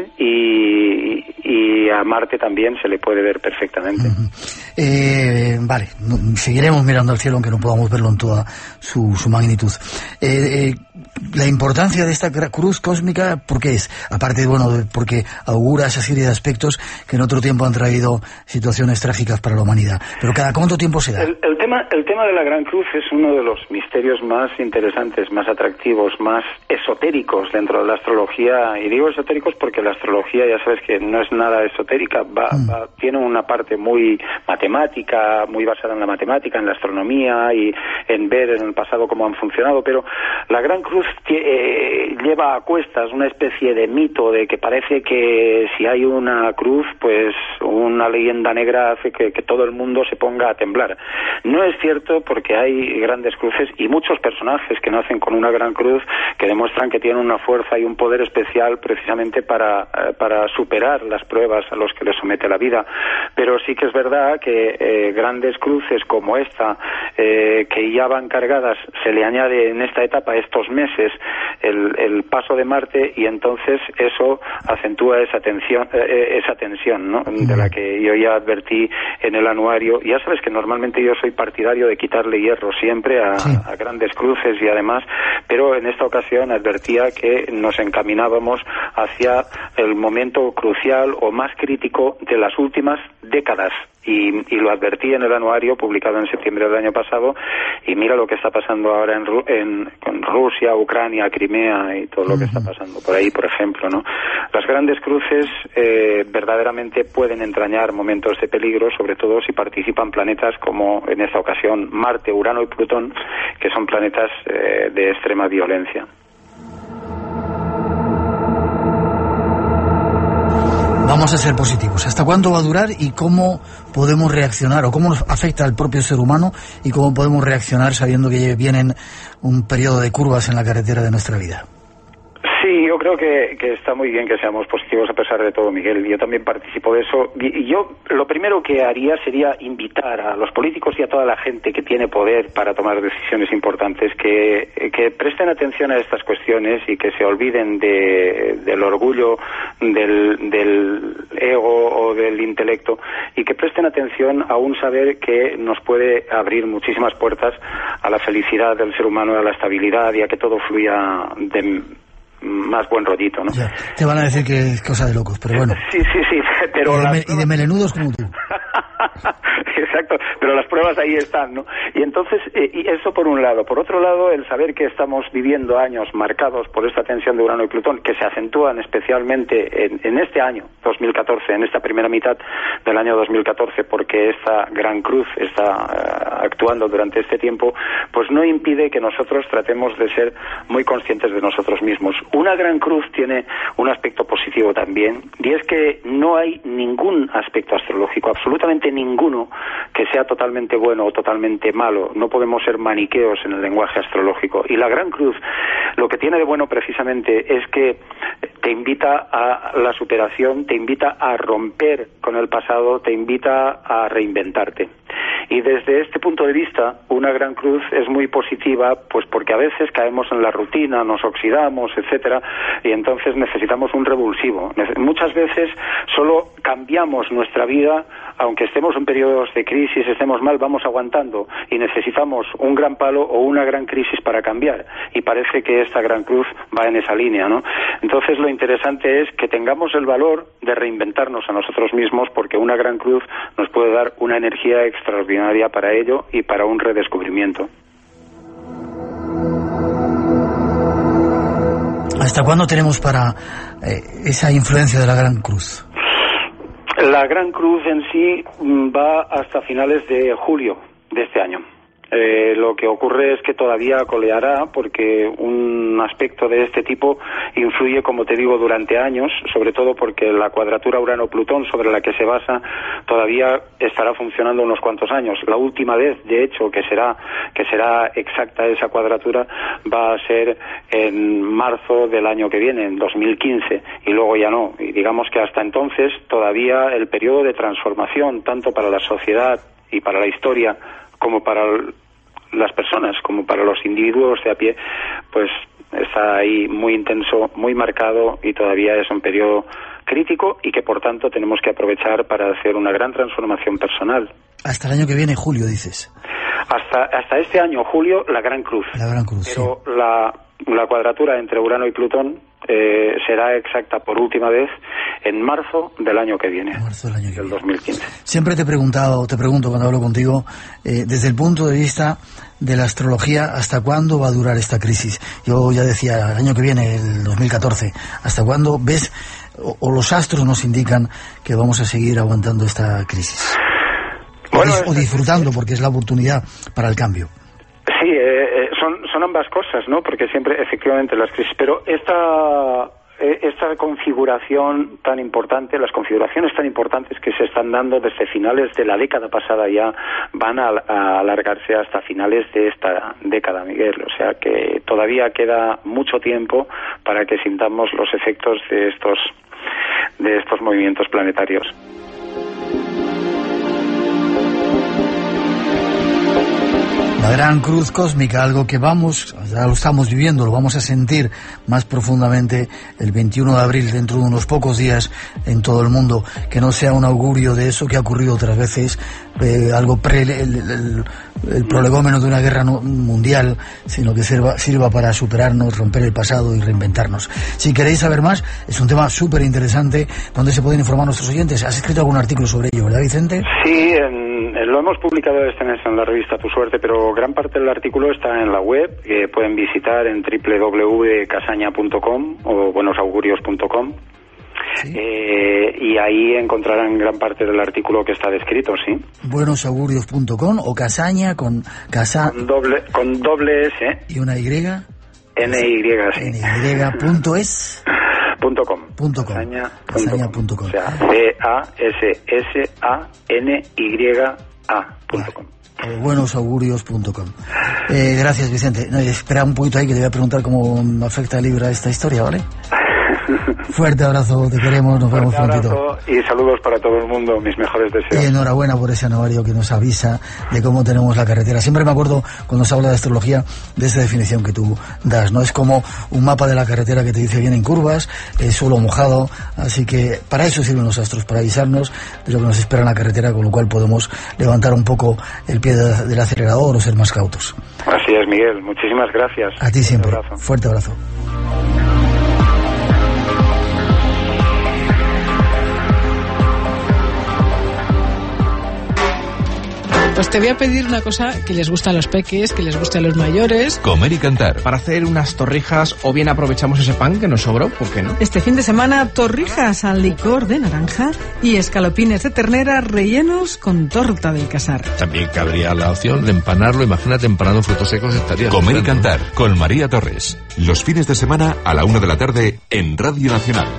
S7: y a Marte también se le puede ver perfectamente.
S2: Vale, seguiremos mirando al cielo aunque no podamos verlo en toda su magnitud. La importancia de esta cruz cósmica, ¿por qué es? Aparte, bueno, porque augura esa serie de aspectos que en otro tiempo han traído situaciones trágicas para la humanidad. Pero ¿cada cuánto tiempo se da?
S7: El tema de la Gran Cruz es uno de los misterios más interesantes, más atractivos, más esotéricos dentro de la astrología. Y digo esotéricos porque la astrología, ya sabes que no es nada esotérica, tiene una parte muy matemática, muy basada en la matemática, en la astronomía y en ver en el pasado cómo han funcionado, pero la Gran Cruz lleva a cuestas una especie de mito de que parece que si hay una cruz, pues una leyenda negra hace que todo el mundo se ponga a temblar. No es cierto, porque hay grandes cruces y muchos personajes que nacen con una gran cruz que demuestran que tienen una fuerza y un poder especial precisamente para superar las pruebas a los que les somete la vida. Pero sí que es verdad que grandes cruces como esta, que ya van cargadas, se le añade en esta etapa, estos meses, el paso de Marte, y entonces eso acentúa esa tensión, ¿no? De la que yo ya advertí en el anuario. Ya sabes que normalmente yo soy partidario de quitarle hierro siempre a grandes cruces y además, pero en esta ocasión advertía que nos encaminábamos hacia el momento crucial o más crítico de las últimas décadas. Y lo advertí en el anuario publicado en septiembre del año pasado, y mira lo que está pasando ahora con Rusia, Ucrania, Crimea y todo lo que está pasando por ahí, por ejemplo, ¿no? Las grandes cruces verdaderamente pueden entrañar momentos de peligro, sobre todo si participan planetas como en esta ocasión Marte, Urano y Plutón, que son planetas de extrema violencia.
S2: Vamos a ser positivos. ¿Hasta cuándo va a durar y cómo podemos reaccionar, o cómo nos afecta al propio ser humano y cómo podemos reaccionar sabiendo que vienen un periodo de curvas en la carretera de nuestra vida?
S7: Sí, yo creo que está muy bien que seamos positivos a pesar de todo, Miguel. Yo también participo de eso. Y yo lo primero que haría sería invitar a los políticos y a toda la gente que tiene poder para tomar decisiones importantes que presten atención a estas cuestiones y que se olviden del orgullo, del ego o del intelecto, y que presten atención a un saber que nos puede abrir muchísimas puertas a la felicidad del ser humano, a la estabilidad y a que todo fluya de más buen rollito, ¿no?
S2: Ya, te van a decir que es cosa de locos, pero bueno.
S7: Sí, pero
S2: y de melenudos como tú.
S7: Exacto, pero las pruebas ahí están, ¿no? Y entonces, y eso por un lado. Por otro lado, el saber que estamos viviendo años marcados por esta tensión de Urano y Plutón, que se acentúan especialmente en este año 2014, en esta primera mitad del año 2014, porque esta gran cruz está actuando durante este tiempo, pues no impide que nosotros tratemos de ser muy conscientes de nosotros mismos. Una gran cruz tiene un aspecto positivo también, y es que no hay ningún aspecto astrológico, absolutamente ninguno, que sea totalmente bueno o totalmente malo. No podemos ser maniqueos en el lenguaje astrológico. Y la Gran Cruz lo que tiene de bueno precisamente es que te invita a la superación, te invita a romper con el pasado, te invita a reinventarte. Y desde este punto de vista, una Gran Cruz es muy positiva, pues porque a veces caemos en la rutina, nos oxidamos, etcétera, y entonces necesitamos un revulsivo. Muchas veces solo cambiamos nuestra vida, aunque estemos en periodos de crisis, estemos mal, vamos aguantando, y necesitamos un gran palo o una gran crisis para cambiar, y parece que esta Gran Cruz va en esa línea, ¿no? Entonces lo interesante es que tengamos el valor de reinventarnos a nosotros mismos, porque una Gran Cruz nos puede dar una energía extraordinaria para ello y para un redescubrimiento.
S2: ¿Hasta cuándo tenemos para esa influencia de la Gran Cruz?
S7: La Gran Cruz en sí va hasta finales de julio de este año. Lo que ocurre es que todavía coleará, porque un aspecto de este tipo influye, como te digo, durante años, sobre todo porque la cuadratura Urano-Plutón sobre la que se basa todavía estará funcionando unos cuantos años. La última vez, de hecho, que será exacta esa cuadratura va a ser en marzo del año que viene, en 2015, y luego ya no. Y digamos que hasta entonces todavía el periodo de transformación, tanto para la sociedad y para la historia, como para las personas, como para los individuos de a pie, pues está ahí muy intenso, muy marcado, y todavía es un periodo crítico y que por tanto tenemos que aprovechar para hacer una gran transformación personal.
S2: Hasta el año que viene, julio, dices.
S7: Hasta este año, julio, la Gran Cruz.
S2: La Gran Cruz,
S7: pero
S2: sí.
S7: La cuadratura entre Urano y Plutón será exacta por última vez en marzo del año que viene, del 2015.
S2: Siempre te pregunto cuando hablo contigo, desde el punto de vista de la astrología, ¿hasta cuándo va a durar esta crisis? Yo ya decía, el año que viene, el 2014, ¿hasta cuándo ves o los astros nos indican que vamos a seguir aguantando esta crisis? O disfrutando, porque es la oportunidad para el cambio.
S7: Sí, son ambas cosas, ¿no? Porque siempre, efectivamente, las crisis, pero esta configuración tan importante, las configuraciones tan importantes que se están dando desde finales de la década pasada ya van a alargarse hasta finales de esta década, Miguel. O sea que todavía queda mucho tiempo para que sintamos los efectos de estos movimientos planetarios.
S2: La Gran Cruz Cósmica, algo que ya lo estamos viviendo, lo vamos a sentir más profundamente el 21 de abril, dentro de unos pocos días, en todo el mundo. Que no sea un augurio de eso que ha ocurrido otras veces, algo el prolegómeno de una guerra mundial, sino que sirva para superarnos, romper el pasado y reinventarnos. Si queréis saber más, es un tema súper interesante, donde se pueden informar nuestros oyentes. ¿Has escrito algún artículo sobre ello, verdad, Vicente?
S7: Sí, lo hemos publicado este mes en la revista Tu Suerte, pero gran parte del artículo está en la web, que pueden visitar en www.casaña.com o buenosaugurios.com. ¿Sí? Y ahí encontrarán gran parte del artículo que está descrito, sí.
S2: Buenosaugurios.com o Casaña con
S7: doble S.
S2: ¿Y una Y?
S7: NY, sí.
S2: NY.es.
S7: Casaña.com. O sea, CASSANYA.com.
S2: Buenosaugurios.com. Gracias, Vicente. No, espera un poquito ahí, que te voy a preguntar cómo afecta a Libra esta historia, ¿vale? Fuerte abrazo, te queremos, nos vemos prontito.
S7: Y saludos para todo el mundo, mis mejores deseos.
S2: Y enhorabuena por ese anuario que nos avisa de cómo tenemos la carretera. Siempre me acuerdo, cuando se habla de astrología, de esa definición que tú das, ¿no? Es como un mapa de la carretera que te dice vienen curvas, suelo mojado, así que para eso sirven los astros, para avisarnos de lo que nos espera en la carretera, con lo cual podemos levantar un poco el pie del acelerador o ser más cautos.
S7: Así es, Miguel, muchísimas gracias.
S2: A ti siempre, fuerte abrazo.
S8: Pues te voy a pedir una cosa que les gusta a los peques, que les guste a los mayores.
S1: Comer y cantar.
S9: Para hacer unas torrijas, o bien aprovechamos ese pan que nos sobró, ¿por qué no?
S8: Este fin de semana, torrijas al licor de naranja y escalopines de ternera rellenos con torta del Casar.
S10: También cabría la opción de empanarlo. Imagínate, empanado frutos secos estaría...
S1: Comer y cantar con María Torres. Los fines de semana a la 1 de la tarde en Radio Nacional.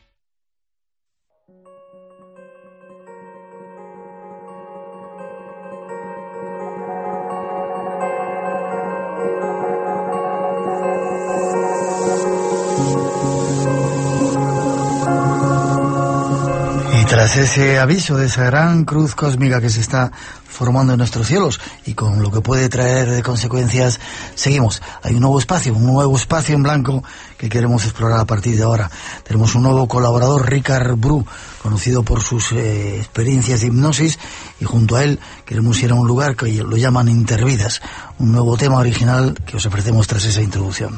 S2: Tras ese aviso de esa gran cruz cósmica que se está formando en nuestros cielos y con lo que puede traer de consecuencias, seguimos. Hay un nuevo espacio en blanco que queremos explorar a partir de ahora. Tenemos un nuevo colaborador, Ricard Bru, conocido por sus experiencias de hipnosis, y junto a él queremos ir a un lugar que lo llaman Intervidas, un nuevo tema original que os ofrecemos tras esa introducción.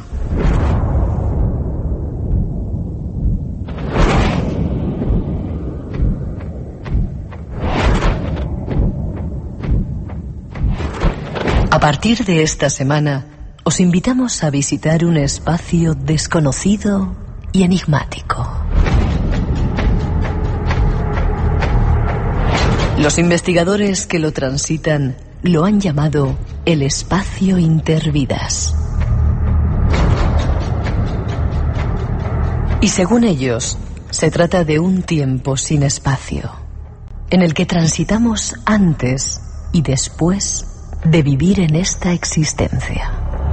S3: A partir de esta semana, os invitamos a visitar un espacio desconocido y enigmático. Los investigadores que lo transitan lo han llamado el espacio intervidas. Y según ellos, se trata de un tiempo sin espacio, en el que transitamos antes y después de vivir en esta existencia.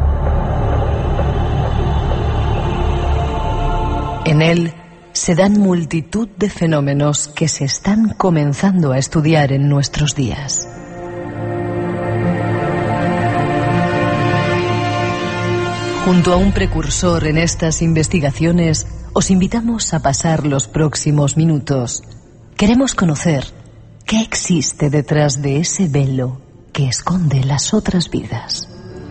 S3: En él se dan multitud de fenómenos que se están comenzando a estudiar en nuestros días. Junto a un precursor en estas investigaciones, os invitamos a pasar los próximos minutos. Queremos conocer qué existe detrás de ese velo que esconde las otras vidas.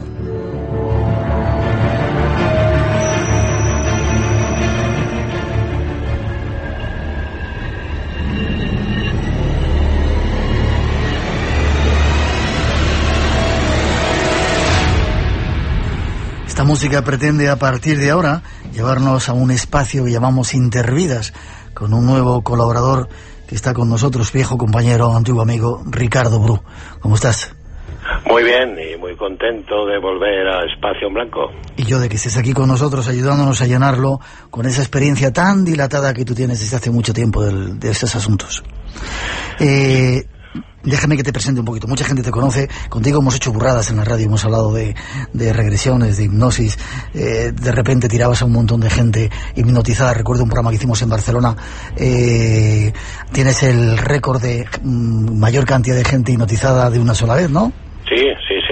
S2: Esta música pretende a partir de ahora llevarnos a un espacio que llamamos Intervidas, con un nuevo colaborador que está con nosotros, viejo compañero, antiguo amigo, Ricardo Bru. ¿Cómo estás?
S4: Muy bien y muy contento de volver a Espacio en Blanco.
S2: Y yo de que estés aquí con nosotros ayudándonos a llenarlo con esa experiencia tan dilatada que tú tienes desde hace mucho tiempo de estos asuntos. Déjame que te presente un poquito. Mucha gente te conoce. Contigo hemos hecho burradas en la radio. Hemos hablado de regresiones, de hipnosis. De repente tirabas a un montón de gente hipnotizada. Recuerdo un programa que hicimos en Barcelona. Tienes el récord de mayor cantidad de gente hipnotizada de una sola vez, ¿no?
S4: Sí,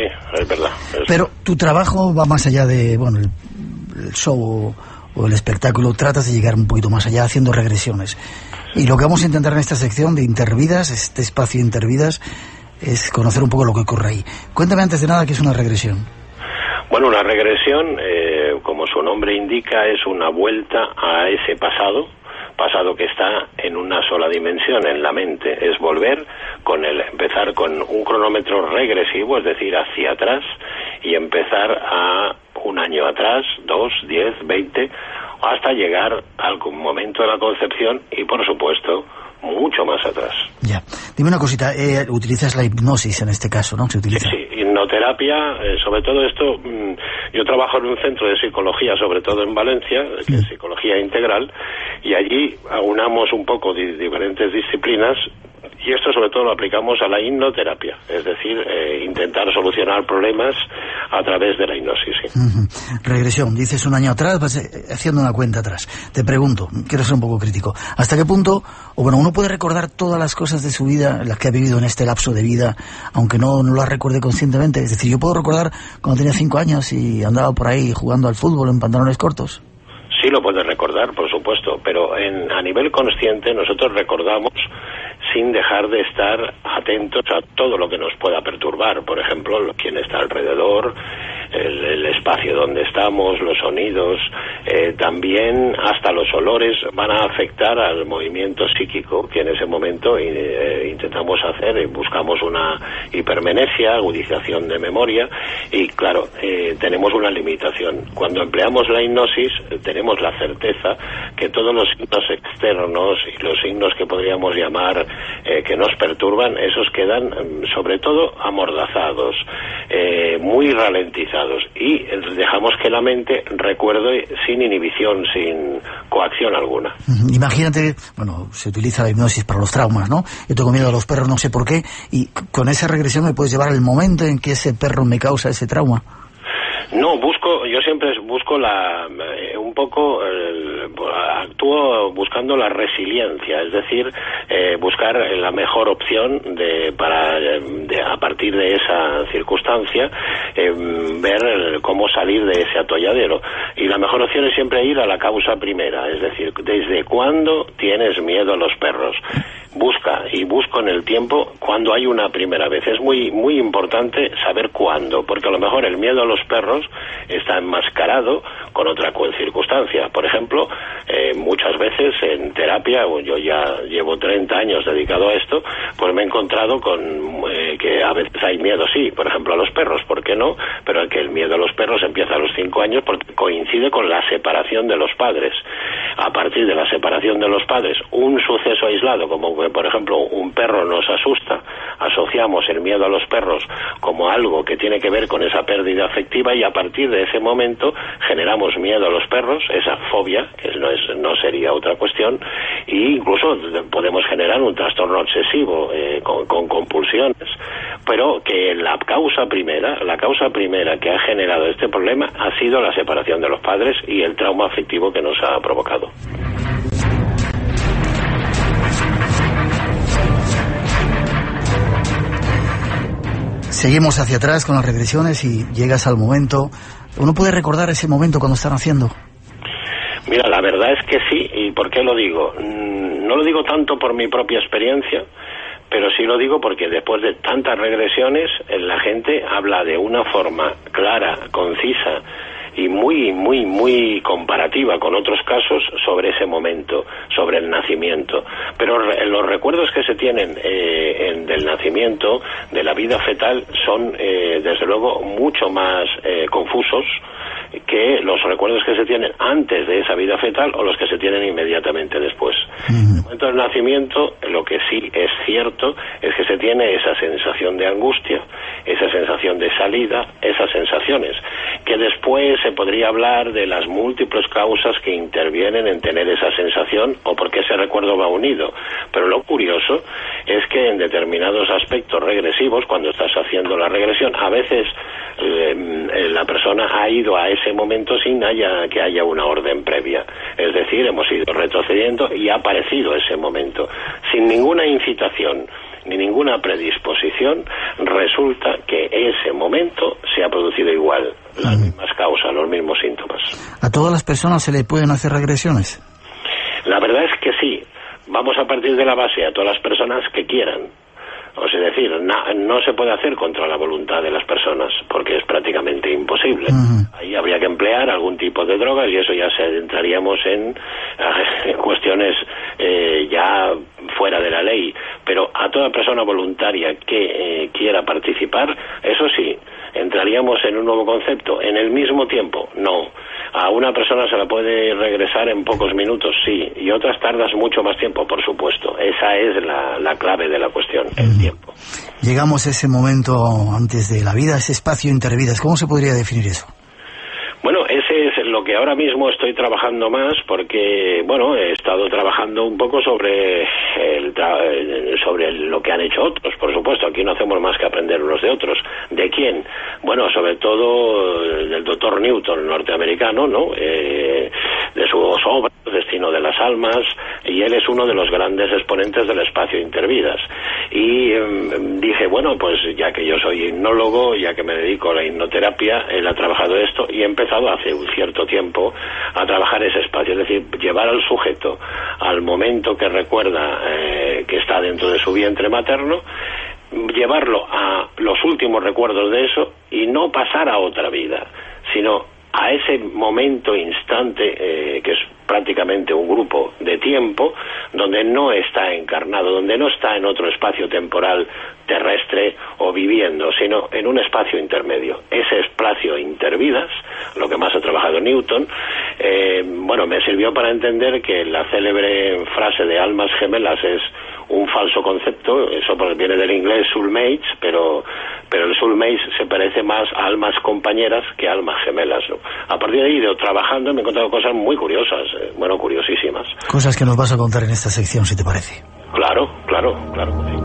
S4: es verdad.
S2: Pero tu trabajo va más allá de, bueno, el show o el espectáculo. Tratas de llegar un poquito más allá haciendo regresiones. Y lo que vamos a intentar en esta sección de Intervidas, este espacio Intervidas, es conocer un poco lo que ocurre ahí. Cuéntame antes de nada qué es una regresión.
S4: Bueno, una regresión, como su nombre indica, es una vuelta a ese pasado que está en una sola dimensión, en la mente. Es volver empezar con un cronómetro regresivo, es decir, hacia atrás, y empezar a un año atrás, 2, 10, 20... hasta llegar al momento de la concepción y, por supuesto, mucho más atrás.
S2: Ya. Dime una cosita, utilizas la hipnosis en este caso, ¿no? ¿Se utiliza?
S4: Sí, hipnoterapia, sobre todo esto, yo trabajo en un centro de psicología, sobre todo en Valencia, que es psicología integral, y allí aunamos un poco de diferentes disciplinas. Y esto sobre todo lo aplicamos a la hipnoterapia, es decir, intentar solucionar problemas a través de la hipnosis. Sí.
S2: Regresión, dices un año atrás, vas haciendo una cuenta atrás. Te pregunto, quiero ser un poco crítico, ¿hasta qué punto, uno puede recordar todas las cosas de su vida, las que ha vivido en este lapso de vida, aunque no las recuerde conscientemente? Es decir, yo puedo recordar cuando tenía 5 años y andaba por ahí jugando al fútbol en pantalones cortos.
S4: Sí lo puedes recordar, por supuesto, pero a nivel consciente nosotros recordamos sin dejar de estar atentos a todo lo que nos pueda perturbar, por ejemplo, quién está alrededor, el espacio donde estamos, los sonidos, también hasta los olores van a afectar al movimiento psíquico que en ese momento intentamos hacer. Buscamos una hipermenesia, agudización de memoria, y claro, tenemos una limitación. Cuando empleamos la hipnosis tenemos la certeza que todos los signos externos y los signos que podríamos llamar que nos perturban, esos quedan sobre todo amordazados, muy ralentizados, y dejamos que la mente recuerde sin inhibición, sin coacción alguna.
S2: Imagínate, se utiliza la hipnosis para los traumas, ¿no? Yo tengo miedo a los perros, no sé por qué, y con esa regresión me puedes llevar al momento en que ese perro me causa ese trauma.
S4: No, yo siempre busco un poco, actúo buscando la resiliencia, es decir, buscar la mejor opción a partir de esa circunstancia, ver cómo salir de ese atolladero. Y la mejor opción es siempre ir a la causa primera, es decir, ¿desde cuándo tienes miedo a los perros? Busco en el tiempo cuando hay una primera vez. Es muy, muy importante saber cuándo, porque a lo mejor el miedo a los perros está enmascarado con otra circunstancia. Por ejemplo, muchas veces en terapia, yo ya llevo 30 años dedicado a esto, pues me he encontrado con que a veces hay miedo, sí, por ejemplo a los perros, ¿por qué no? Pero el que el miedo a los perros empieza a los 5 años porque coincide con la separación de los padres. A partir de la separación de los padres, un suceso aislado, como que por ejemplo un perro nos asusta, asociamos el miedo a los perros como algo que tiene que ver con esa pérdida afectiva, y a partir de ese momento generamos miedo a los perros, esa fobia, que no sería otra cuestión, e incluso podemos generar un trastorno obsesivo con compulsiones, pero que la causa primera que ha generado este problema ha sido la separación de los padres y el trauma afectivo que nos ha provocado.
S2: Seguimos hacia atrás con las regresiones y llegas al momento. ¿Uno puede recordar ese momento cuando están haciendo?
S4: Mira, la verdad es que sí. ¿Y por qué lo digo? No lo digo tanto por mi propia experiencia, pero sí lo digo porque después de tantas regresiones la gente habla de una forma clara, concisa y muy comparativa con otros casos sobre ese momento, sobre el nacimiento. Pero los recuerdos que se tienen del nacimiento, de la vida fetal, son desde luego mucho más confusos que los recuerdos que se tienen antes de esa vida fetal o los que se tienen inmediatamente después. En el momento del nacimiento, lo que sí es cierto es que se tiene esa sensación de angustia, esa sensación de salida, esas sensaciones, que después se podría hablar de las múltiples causas que intervienen en tener esa sensación o por qué ese recuerdo va unido. Pero lo curioso es que en determinados aspectos regresivos, cuando estás haciendo la regresión, a veces la persona ha ido a ese momento sin que haya una orden previa. Es decir, hemos ido retrocediendo y ha aparecido ese momento. Sin ninguna incitación ni ninguna predisposición, resulta que ese momento se ha producido igual. Las mismas causas, los mismos síntomas.
S2: ¿A todas las personas se le pueden hacer regresiones?
S4: La verdad es que sí. Vamos a partir de la base, a todas las personas que quieran. O sea, es decir, no se puede hacer contra la voluntad de las personas, porque es prácticamente imposible. Ahí habría que emplear algún tipo de drogas y eso ya entraríamos en cuestiones ya fuera de la ley. Pero a toda persona voluntaria que quiera participar, eso sí, entraríamos en un nuevo concepto. En el mismo tiempo, no. A una persona se la puede regresar en pocos minutos, sí, y otras tardas mucho más tiempo, por supuesto. Esa es la clave de la cuestión, el tiempo.
S2: Llegamos a ese momento antes de la vida, ese espacio intervidas. ¿Cómo se podría definir eso?
S4: Bueno, ese es lo que ahora mismo estoy trabajando más, porque, bueno, he estado trabajando un poco sobre lo que han hecho otros, por supuesto. Aquí no hacemos más que aprender unos de otros. ¿De quién? Bueno, sobre todo del doctor Newton, norteamericano, ¿no? De sus obras, Destino de las Almas, y él es uno de los grandes exponentes del espacio intervidas. Y dije, bueno, pues ya que yo soy hipnólogo, ya que me dedico a la hipnoterapia, él ha trabajado esto y he empezado hace un cierto tiempo a trabajar ese espacio, es decir, llevar al sujeto al momento que recuerda que está dentro de su vientre materno, llevarlo a los últimos recuerdos de eso y no pasar a otra vida, sino a ese momento, instante, que es prácticamente un grupo de tiempo, donde no está encarnado, donde no está en otro espacio temporal terrestre o viviendo, sino en un espacio intermedio. Ese espacio intervidas, lo que más ha trabajado Newton, bueno, me sirvió para entender que la célebre frase de almas gemelas es un falso concepto. Eso viene del inglés soulmates, pero el soulmates se parece más a almas compañeras que a almas gemelas, ¿no? A partir de ahí, trabajando, me he encontrado cosas muy curiosas, bueno, curiosísimas.
S2: Cosas que nos vas a contar en esta sección, si te parece.
S4: Claro. Sí.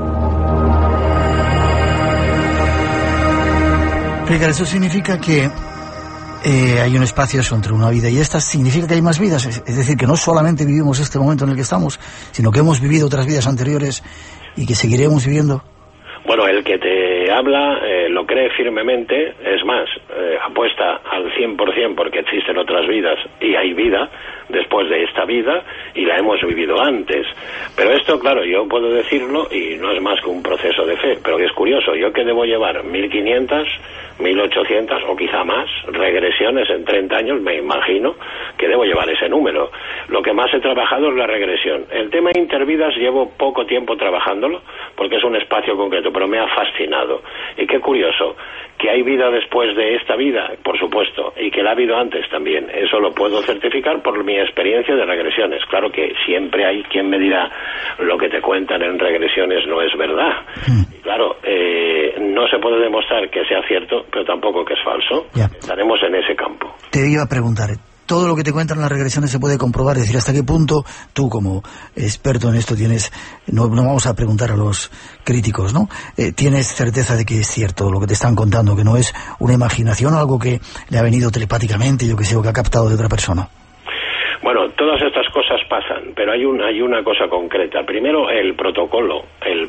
S2: Ricardo, eso significa que hay un espacio entre una vida y esta. Significa que hay más vidas, es decir, que no solamente vivimos este momento en el que estamos, sino que hemos vivido otras vidas anteriores y que seguiremos viviendo.
S4: Bueno, el que te habla lo cree firmemente, es más, apuesta al 100% porque existen otras vidas y hay vida después de esta vida y la hemos vivido antes. Pero esto, claro, yo puedo decirlo y no es más que un proceso de fe, pero que es curioso, yo que debo llevar 1500, 1800 o quizá más regresiones en 30 años, me imagino que debo llevar ese número. Lo que más he trabajado es la regresión. El tema intervidas llevo poco tiempo trabajándolo porque es un espacio concreto. pero me ha fascinado. Y qué curioso, que hay vida después de esta vida, por supuesto, y que la ha habido antes también. Eso lo puedo certificar por mi experiencia de regresiones. Claro que siempre hay quien me dirá, lo que te cuentan en regresiones no es verdad. Y claro, no se puede demostrar que sea cierto, pero tampoco que es falso.
S2: Ya.
S4: Estaremos en ese campo.
S2: Te iba a preguntar, todo lo que te cuentan las regresiones se puede comprobar, es decir, hasta qué punto tú como experto en esto tienes, no vamos a preguntar a los críticos, ¿no? Tienes certeza de que es cierto lo que te están contando, que no es una imaginación o algo que le ha venido telepáticamente, yo que sé, o que ha captado de otra persona.
S4: Bueno, todas estas cosas pasan, pero hay una cosa concreta. Primero, el protocolo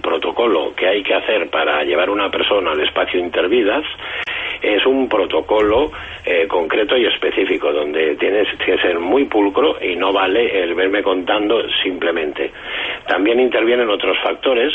S4: que hay que hacer para llevar una persona al espacio intervidas es un protocolo concreto y específico, donde tienes que ser muy pulcro y no vale el verme contando simplemente. También intervienen otros factores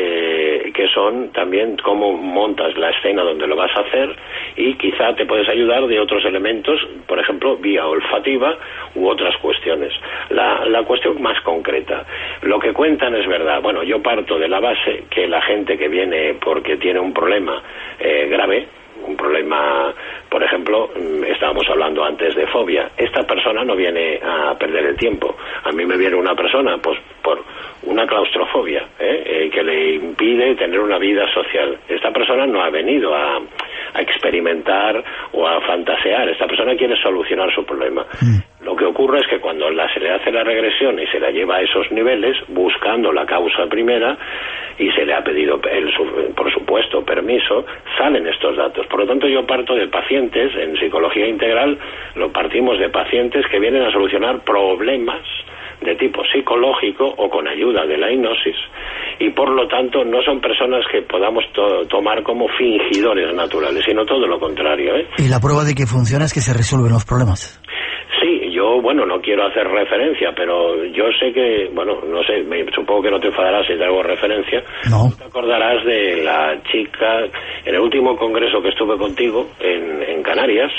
S4: que son también cómo montas la escena donde lo vas a hacer, y quizá te puedes ayudar de otros elementos, por ejemplo, vía olfativa u otras cuestiones. La cuestión más concreta, lo que cuentan es verdad. Bueno, yo parto de la base que la gente que viene porque tiene un problema grave, un problema, por ejemplo, estábamos hablando antes de fobia, esta persona no viene a perder el tiempo. A mí me viene una persona pues por una claustrofobia que le impide tener una vida social. Esta persona no ha venido a experimentar o a fantasear, esta persona quiere solucionar su problema. Lo que ocurre es que cuando se le hace la regresión y se la lleva a esos niveles, buscando la causa primera, y se le ha pedido, por supuesto, permiso, salen estos datos. Por lo tanto, yo parto de pacientes, en psicología integral, lo partimos de pacientes que vienen a solucionar problemas de tipo psicológico o con ayuda de la hipnosis, y por lo tanto no son personas que podamos tomar como fingidores naturales, sino todo lo contrario.
S2: Y la prueba de que funciona es que se resuelven los problemas.
S4: Sí, yo, no quiero hacer referencia, pero yo sé que, no sé, supongo que no te enfadarás si te hago referencia.
S2: No.
S4: Te acordarás de la chica, en el último congreso que estuve contigo en Canarias,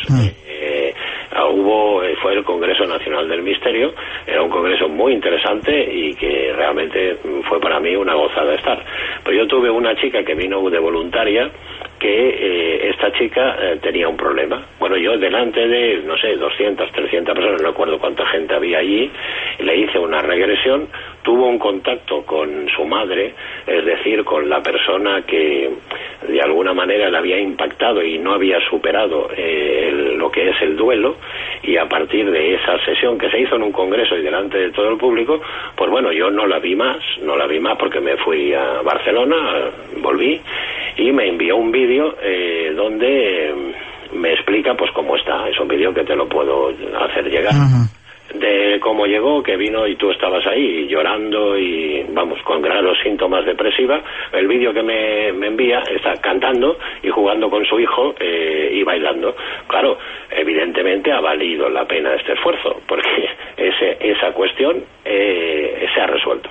S4: fue el Congreso Nacional del Misterio. Era un congreso muy interesante y que realmente fue para mí una gozada estar. Pero yo tuve una chica que vino de voluntaria, que esta chica tenía un problema. Bueno, yo delante de, 200, 300 personas, no recuerdo cuánta gente había allí, le hice una regresión, tuvo un contacto con su madre, es decir, con la persona que de alguna manera le había impactado y no había superado lo que es el duelo, y a partir de esa sesión que se hizo en un congreso y delante de todo el público, pues bueno, yo no la vi más porque me fui a Barcelona, volví, y me envió un vídeo donde me explica pues cómo está. Es un vídeo que te lo puedo hacer llegar. De cómo llegó, que vino y tú estabas ahí llorando y con graves síntomas depresivos. El vídeo que me envía está cantando y jugando con su hijo y bailando. Claro, evidentemente ha valido la pena este esfuerzo, porque esa cuestión se ha resuelto.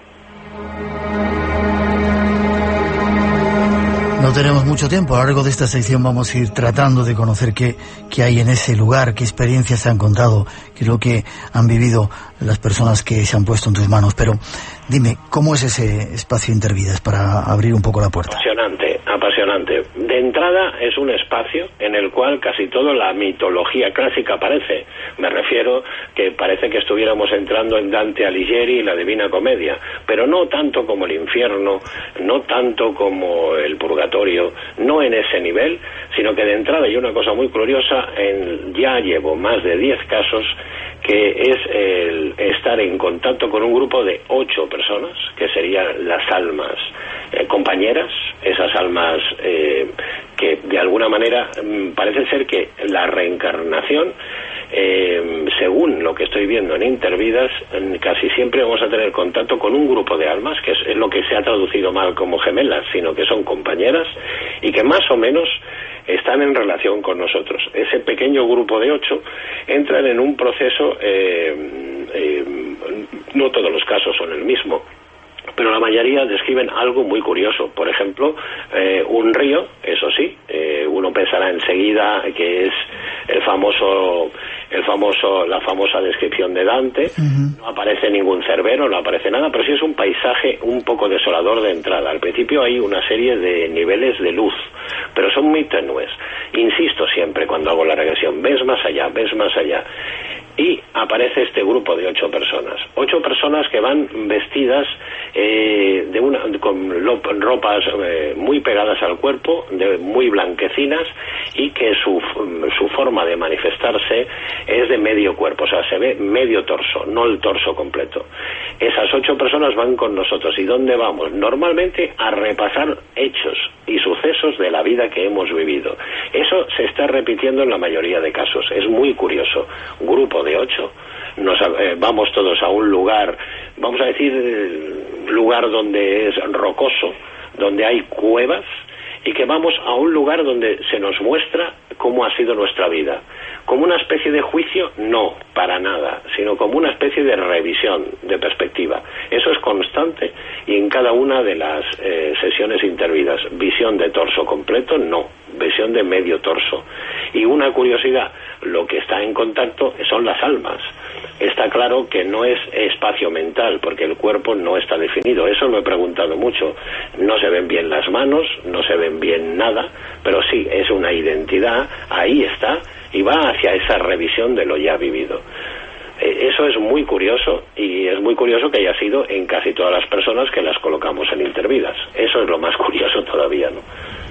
S2: No tenemos mucho tiempo. A lo largo de esta sección vamos a ir tratando de conocer qué hay en ese lugar, qué experiencias se han contado, qué es lo que han vivido las personas que se han puesto en tus manos. Pero dime, ¿cómo es ese espacio Intervidas para abrir un poco la puerta?
S4: Apasionante. De entrada es un espacio en el cual casi toda la mitología clásica aparece. Me refiero que parece que estuviéramos entrando en Dante Alighieri y la Divina Comedia, pero no tanto como el infierno, no tanto como el purgatorio, no en ese nivel, sino que de entrada hay una cosa muy curiosa, ya llevo más de 10 casos, que es el estar en contacto con un grupo de 8 personas, que serían las almas compañeras, esas almas que de alguna manera parece ser que la reencarnación, según lo que estoy viendo en Intervidas, casi siempre vamos a tener contacto con un grupo de almas, que es lo que se ha traducido mal como gemelas, sino que son compañeras y que más o menos están en relación con nosotros. Ese pequeño grupo de 8 entran en un proceso, no todos los casos son el mismo, pero la mayoría describen algo muy curioso. Por ejemplo, un río, eso sí, uno pensará enseguida que es el famoso la famosa descripción de Dante. No aparece ningún cerbero, no aparece nada, pero sí es un paisaje un poco desolador de entrada. Al principio hay una serie de niveles de luz, pero son muy tenues. Insisto siempre cuando hago la regresión, ves más allá, y aparece este grupo de 8 personas. 8 personas que van vestidas con ropas muy pegadas al cuerpo, muy blanquecinas, y que su forma de manifestarse es de medio cuerpo, o sea, se ve medio torso, no el torso completo. Esas 8 personas van con nosotros. ¿Y dónde vamos? Normalmente a repasar hechos y sucesos de la vida que hemos vivido. Eso se está repitiendo en la mayoría de casos. Es muy curioso. Grupo de 8, vamos todos a un lugar, vamos a decir, lugar donde es rocoso, donde hay cuevas, y que vamos a un lugar donde se nos muestra cómo ha sido nuestra vida. ¿Como una especie de juicio? No, para nada, sino como una especie de revisión, de perspectiva. Eso es constante y en cada una de las sesiones intervidas. Visión de torso completo, no. Visión de medio torso. Y una curiosidad, lo que está en contacto son las almas. Está claro que no es espacio mental, porque el cuerpo no está definido. Eso lo he preguntado mucho. No se ven bien las manos, no se ven bien nada, pero sí, es una identidad, ahí está, y va hacia esa revisión de lo ya vivido. Eso es muy curioso, y es muy curioso que haya sido en casi todas las personas que las colocamos en intervidas. Eso es lo más curioso todavía, ¿no?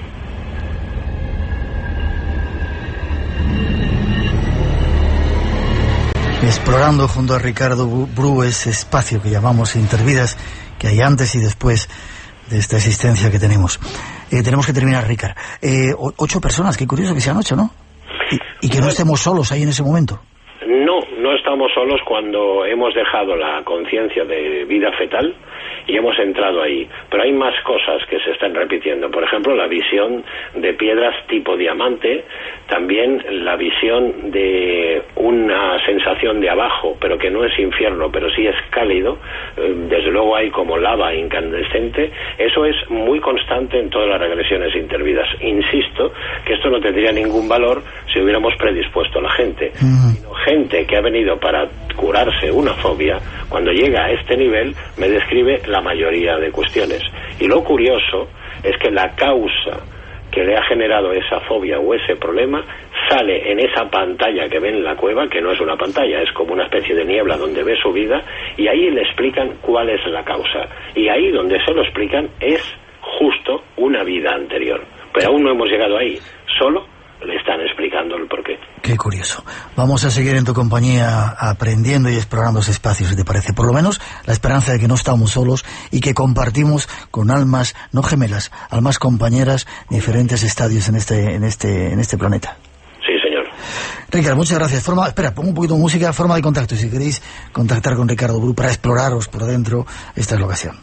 S2: Explorando junto a Ricardo Bru ese espacio que llamamos intervidas, que hay antes y después de esta existencia que tenemos. Tenemos que terminar, Ricard. 8 personas, qué curioso que sean 8, ¿no? Y que no estemos solos ahí en ese momento.
S4: No estamos solos cuando hemos dejado la conciencia de vida fetal y hemos entrado ahí. Pero hay más cosas que se están repitiendo. Por ejemplo, la visión de piedras tipo diamante, también la visión de una sensación de abajo, pero que no es infierno, pero sí es cálido. Desde luego hay como lava incandescente. Eso es muy constante en todas las regresiones intervidas. Insisto que esto no tendría ningún valor si hubiéramos predispuesto a la gente. Sino gente que ha venido para curarse una fobia, cuando llega a este nivel me describe la mayoría de cuestiones. Y lo curioso es que la causa que le ha generado esa fobia o ese problema sale en esa pantalla que ve en la cueva, que no es una pantalla, es como una especie de niebla donde ve su vida, y ahí le explican cuál es la causa. Y ahí donde se lo explican es justo una vida anterior. Pero aún no hemos llegado ahí, solo le están explicando el porqué.
S2: Qué curioso. Vamos a seguir en tu compañía aprendiendo y explorando ese espacio, si te parece. Por lo menos la esperanza de que no estamos solos y que compartimos con almas no gemelas, almas compañeras, diferentes estadios en este planeta.
S4: Sí, señor.
S2: Ricardo, muchas gracias. Espera, pongo un poquito de música, forma de contacto. Si queréis contactar con Ricardo Bru para exploraros por dentro, esta es la ocasión.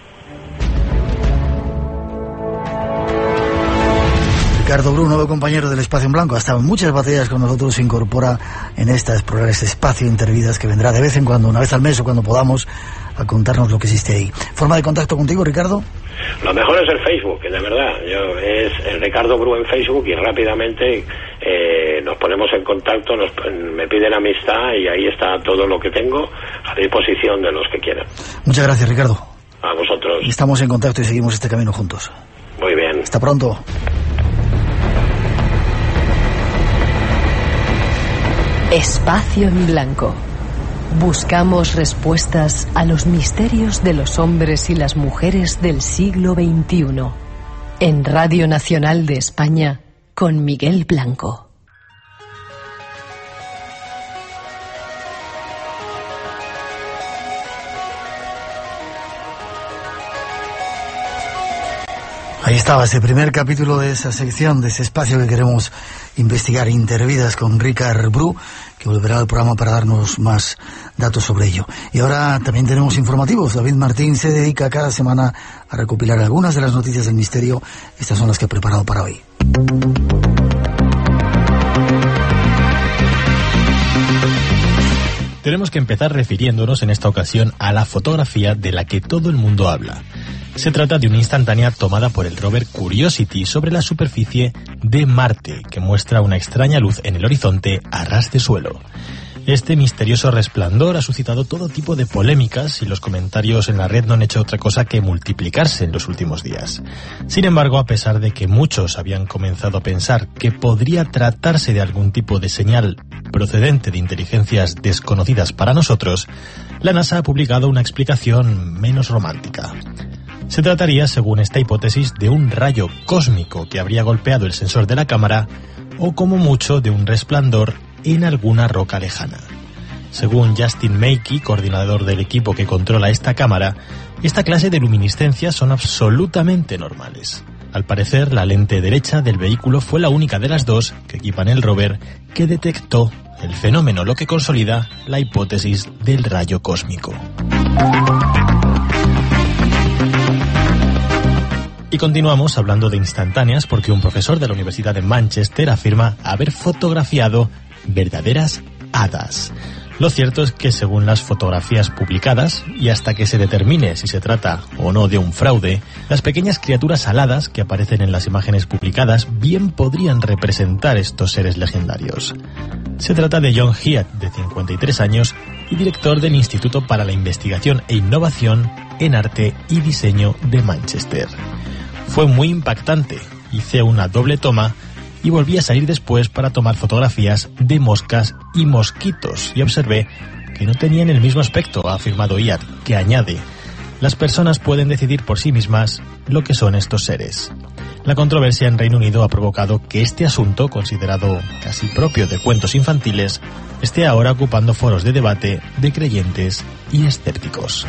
S2: Ricardo Bru, nuevo compañero del Espacio en Blanco, ha estado en muchas batallas con nosotros, se incorpora en esta, a explorar este espacio intervidas que vendrá de vez en cuando, una vez al mes o cuando podamos, a contarnos lo que existe ahí. ¿Forma de contacto contigo, Ricardo?
S4: Lo mejor es el Facebook, de verdad. Es el Ricardo Bru en Facebook y rápidamente nos ponemos en contacto, me piden amistad y ahí está todo lo que tengo a disposición de los que quieran.
S2: Muchas gracias, Ricardo.
S4: A vosotros.
S2: Estamos en contacto y seguimos este camino juntos.
S4: Muy bien.
S2: Hasta pronto.
S3: Espacio en Blanco. Buscamos respuestas a los misterios de los hombres y las mujeres del siglo XXI. En Radio Nacional de España, con Miguel Blanco.
S2: Ahí estaba ese primer capítulo de esa sección, de ese espacio que queremos investigar, intervidas con Ricardo Bru, que volverá al programa para darnos más datos sobre ello. Y ahora también tenemos informativos. David Martín se dedica cada semana a recopilar algunas de las noticias del misterio. Estas son las que he preparado para hoy.
S11: Tenemos que empezar refiriéndonos en esta ocasión a la fotografía de la que todo el mundo habla. Se trata de una instantánea tomada por el rover Curiosity sobre la superficie de Marte, que muestra una extraña luz en el horizonte a ras de suelo. Este misterioso resplandor ha suscitado todo tipo de polémicas y los comentarios en la red no han hecho otra cosa que multiplicarse en los últimos días. Sin embargo, a pesar de que muchos habían comenzado a pensar que podría tratarse de algún tipo de señal procedente de inteligencias desconocidas para nosotros, la NASA ha publicado una explicación menos romántica. Se trataría, según esta hipótesis, de un rayo cósmico que habría golpeado el sensor de la cámara o, como mucho, de un resplandor en alguna roca lejana. Según Justin Mackey, coordinador del equipo que controla esta cámara, esta clase de luminiscencias son absolutamente normales. Al parecer, la lente derecha del vehículo fue la única de las dos que equipan el rover que detectó el fenómeno, lo que consolida la hipótesis del rayo cósmico. Y continuamos hablando de instantáneas porque un profesor de la Universidad de Manchester afirma haber fotografiado verdaderas hadas. Lo cierto es que según las fotografías publicadas, y hasta que se determine si se trata o no de un fraude, las pequeñas criaturas aladas que aparecen en las imágenes publicadas bien podrían representar estos seres legendarios. Se trata de John Heath, de 53 años, y director del Instituto para la Investigación e Innovación en Arte y Diseño de Manchester. Fue muy impactante, hice una doble toma y volví a salir después para tomar fotografías de moscas y mosquitos y observé que no tenían el mismo aspecto, ha afirmado Iad, que añade: las personas pueden decidir por sí mismas lo que son estos seres. La controversia en Reino Unido ha provocado que este asunto, considerado casi propio de cuentos infantiles, esté ahora ocupando foros de debate de creyentes y escépticos.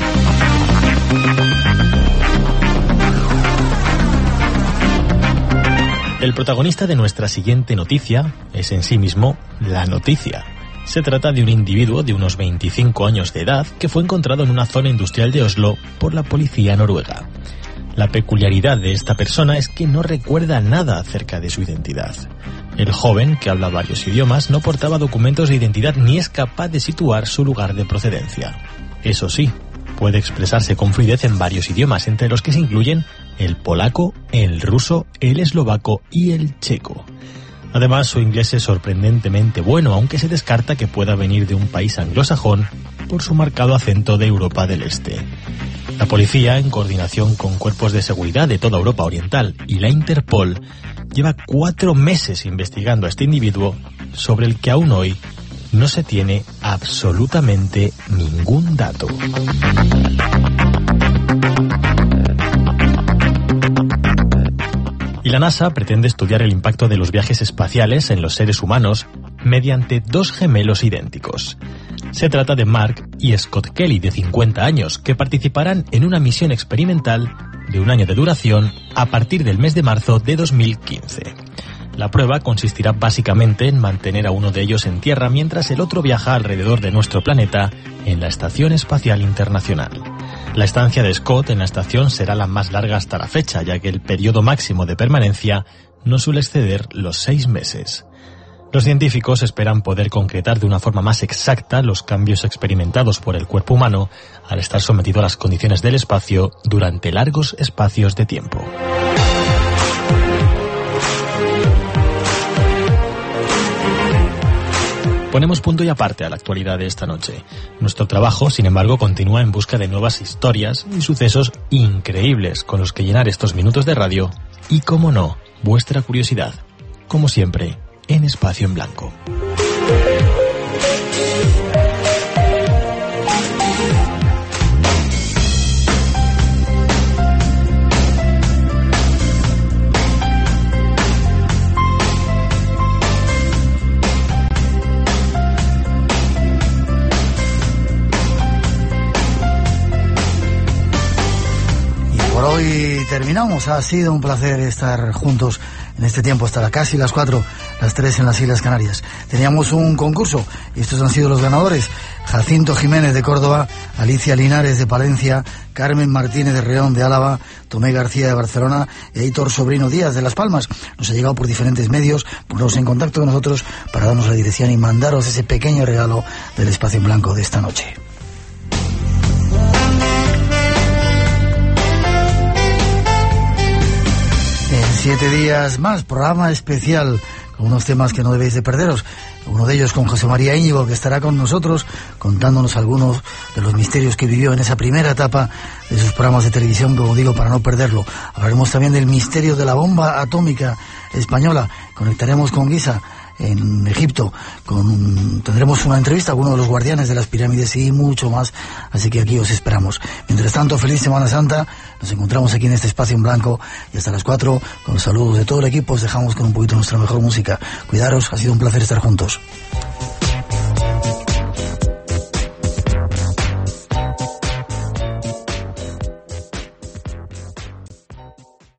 S11: El protagonista de nuestra siguiente noticia es en sí mismo la noticia. Se trata de un individuo de unos 25 años de edad que fue encontrado en una zona industrial de Oslo por la policía noruega. La peculiaridad de esta persona es que no recuerda nada acerca de su identidad. El joven, que habla varios idiomas, no portaba documentos de identidad ni es capaz de situar su lugar de procedencia. Eso sí, puede expresarse con fluidez en varios idiomas, entre los que se incluyen el polaco, el ruso, el eslovaco y el checo. Además, su inglés es sorprendentemente bueno, aunque se descarta que pueda venir de un país anglosajón por su marcado acento de Europa del Este. La policía, en coordinación con cuerpos de seguridad de toda Europa Oriental y la Interpol, lleva 4 meses investigando a este individuo sobre el que aún hoy no se tiene absolutamente ningún dato. Y la NASA pretende estudiar el impacto de los viajes espaciales en los seres humanos mediante 2 gemelos idénticos. Se trata de Mark y Scott Kelly, de 50 años, que participarán en una misión experimental de 1 año de duración a partir del mes de marzo de 2015. La prueba consistirá básicamente en mantener a uno de ellos en Tierra mientras el otro viaja alrededor de nuestro planeta en la Estación Espacial Internacional. La estancia de Scott en la estación será la más larga hasta la fecha, ya que el periodo máximo de permanencia no suele exceder los 6 meses. Los científicos esperan poder concretar de una forma más exacta los cambios experimentados por el cuerpo humano al estar sometido a las condiciones del espacio durante largos espacios de tiempo. Ponemos punto y aparte a la actualidad de esta noche. Nuestro trabajo, sin embargo, continúa en busca de nuevas historias y sucesos increíbles con los que llenar estos minutos de radio y, como no, vuestra curiosidad, como siempre, en Espacio en Blanco.
S2: Por hoy terminamos. Ha sido un placer estar juntos en este tiempo hasta casi las 4 las 3 en las Islas Canarias. Teníamos un concurso y estos han sido los ganadores: Jacinto Jiménez de Córdoba, Alicia Linares de Palencia, Carmen Martínez de Reón de Álava, Tomé García de Barcelona y Heitor Sobrino Díaz de Las Palmas. Nos ha llegado por diferentes medios, poneros en contacto con nosotros para darnos la dirección y mandaros ese pequeño regalo del Espacio en Blanco de esta noche. En 7 días más, programa especial con unos temas que no debéis de perderos. Uno de ellos con José María Íñigo, que estará con nosotros contándonos algunos de los misterios que vivió en esa primera etapa de sus programas de televisión, como digo, para no perderlo. Hablaremos también del misterio de la bomba atómica española. Conectaremos con Giza en Egipto, tendremos una entrevista con uno de los guardianes de las pirámides y mucho más, así que aquí os esperamos. Mientras tanto, feliz Semana Santa, nos encontramos aquí en este Espacio en Blanco y hasta las 4, con los saludos de todo el equipo, os dejamos con un poquito nuestra mejor música. Cuidaros, ha sido un placer estar juntos.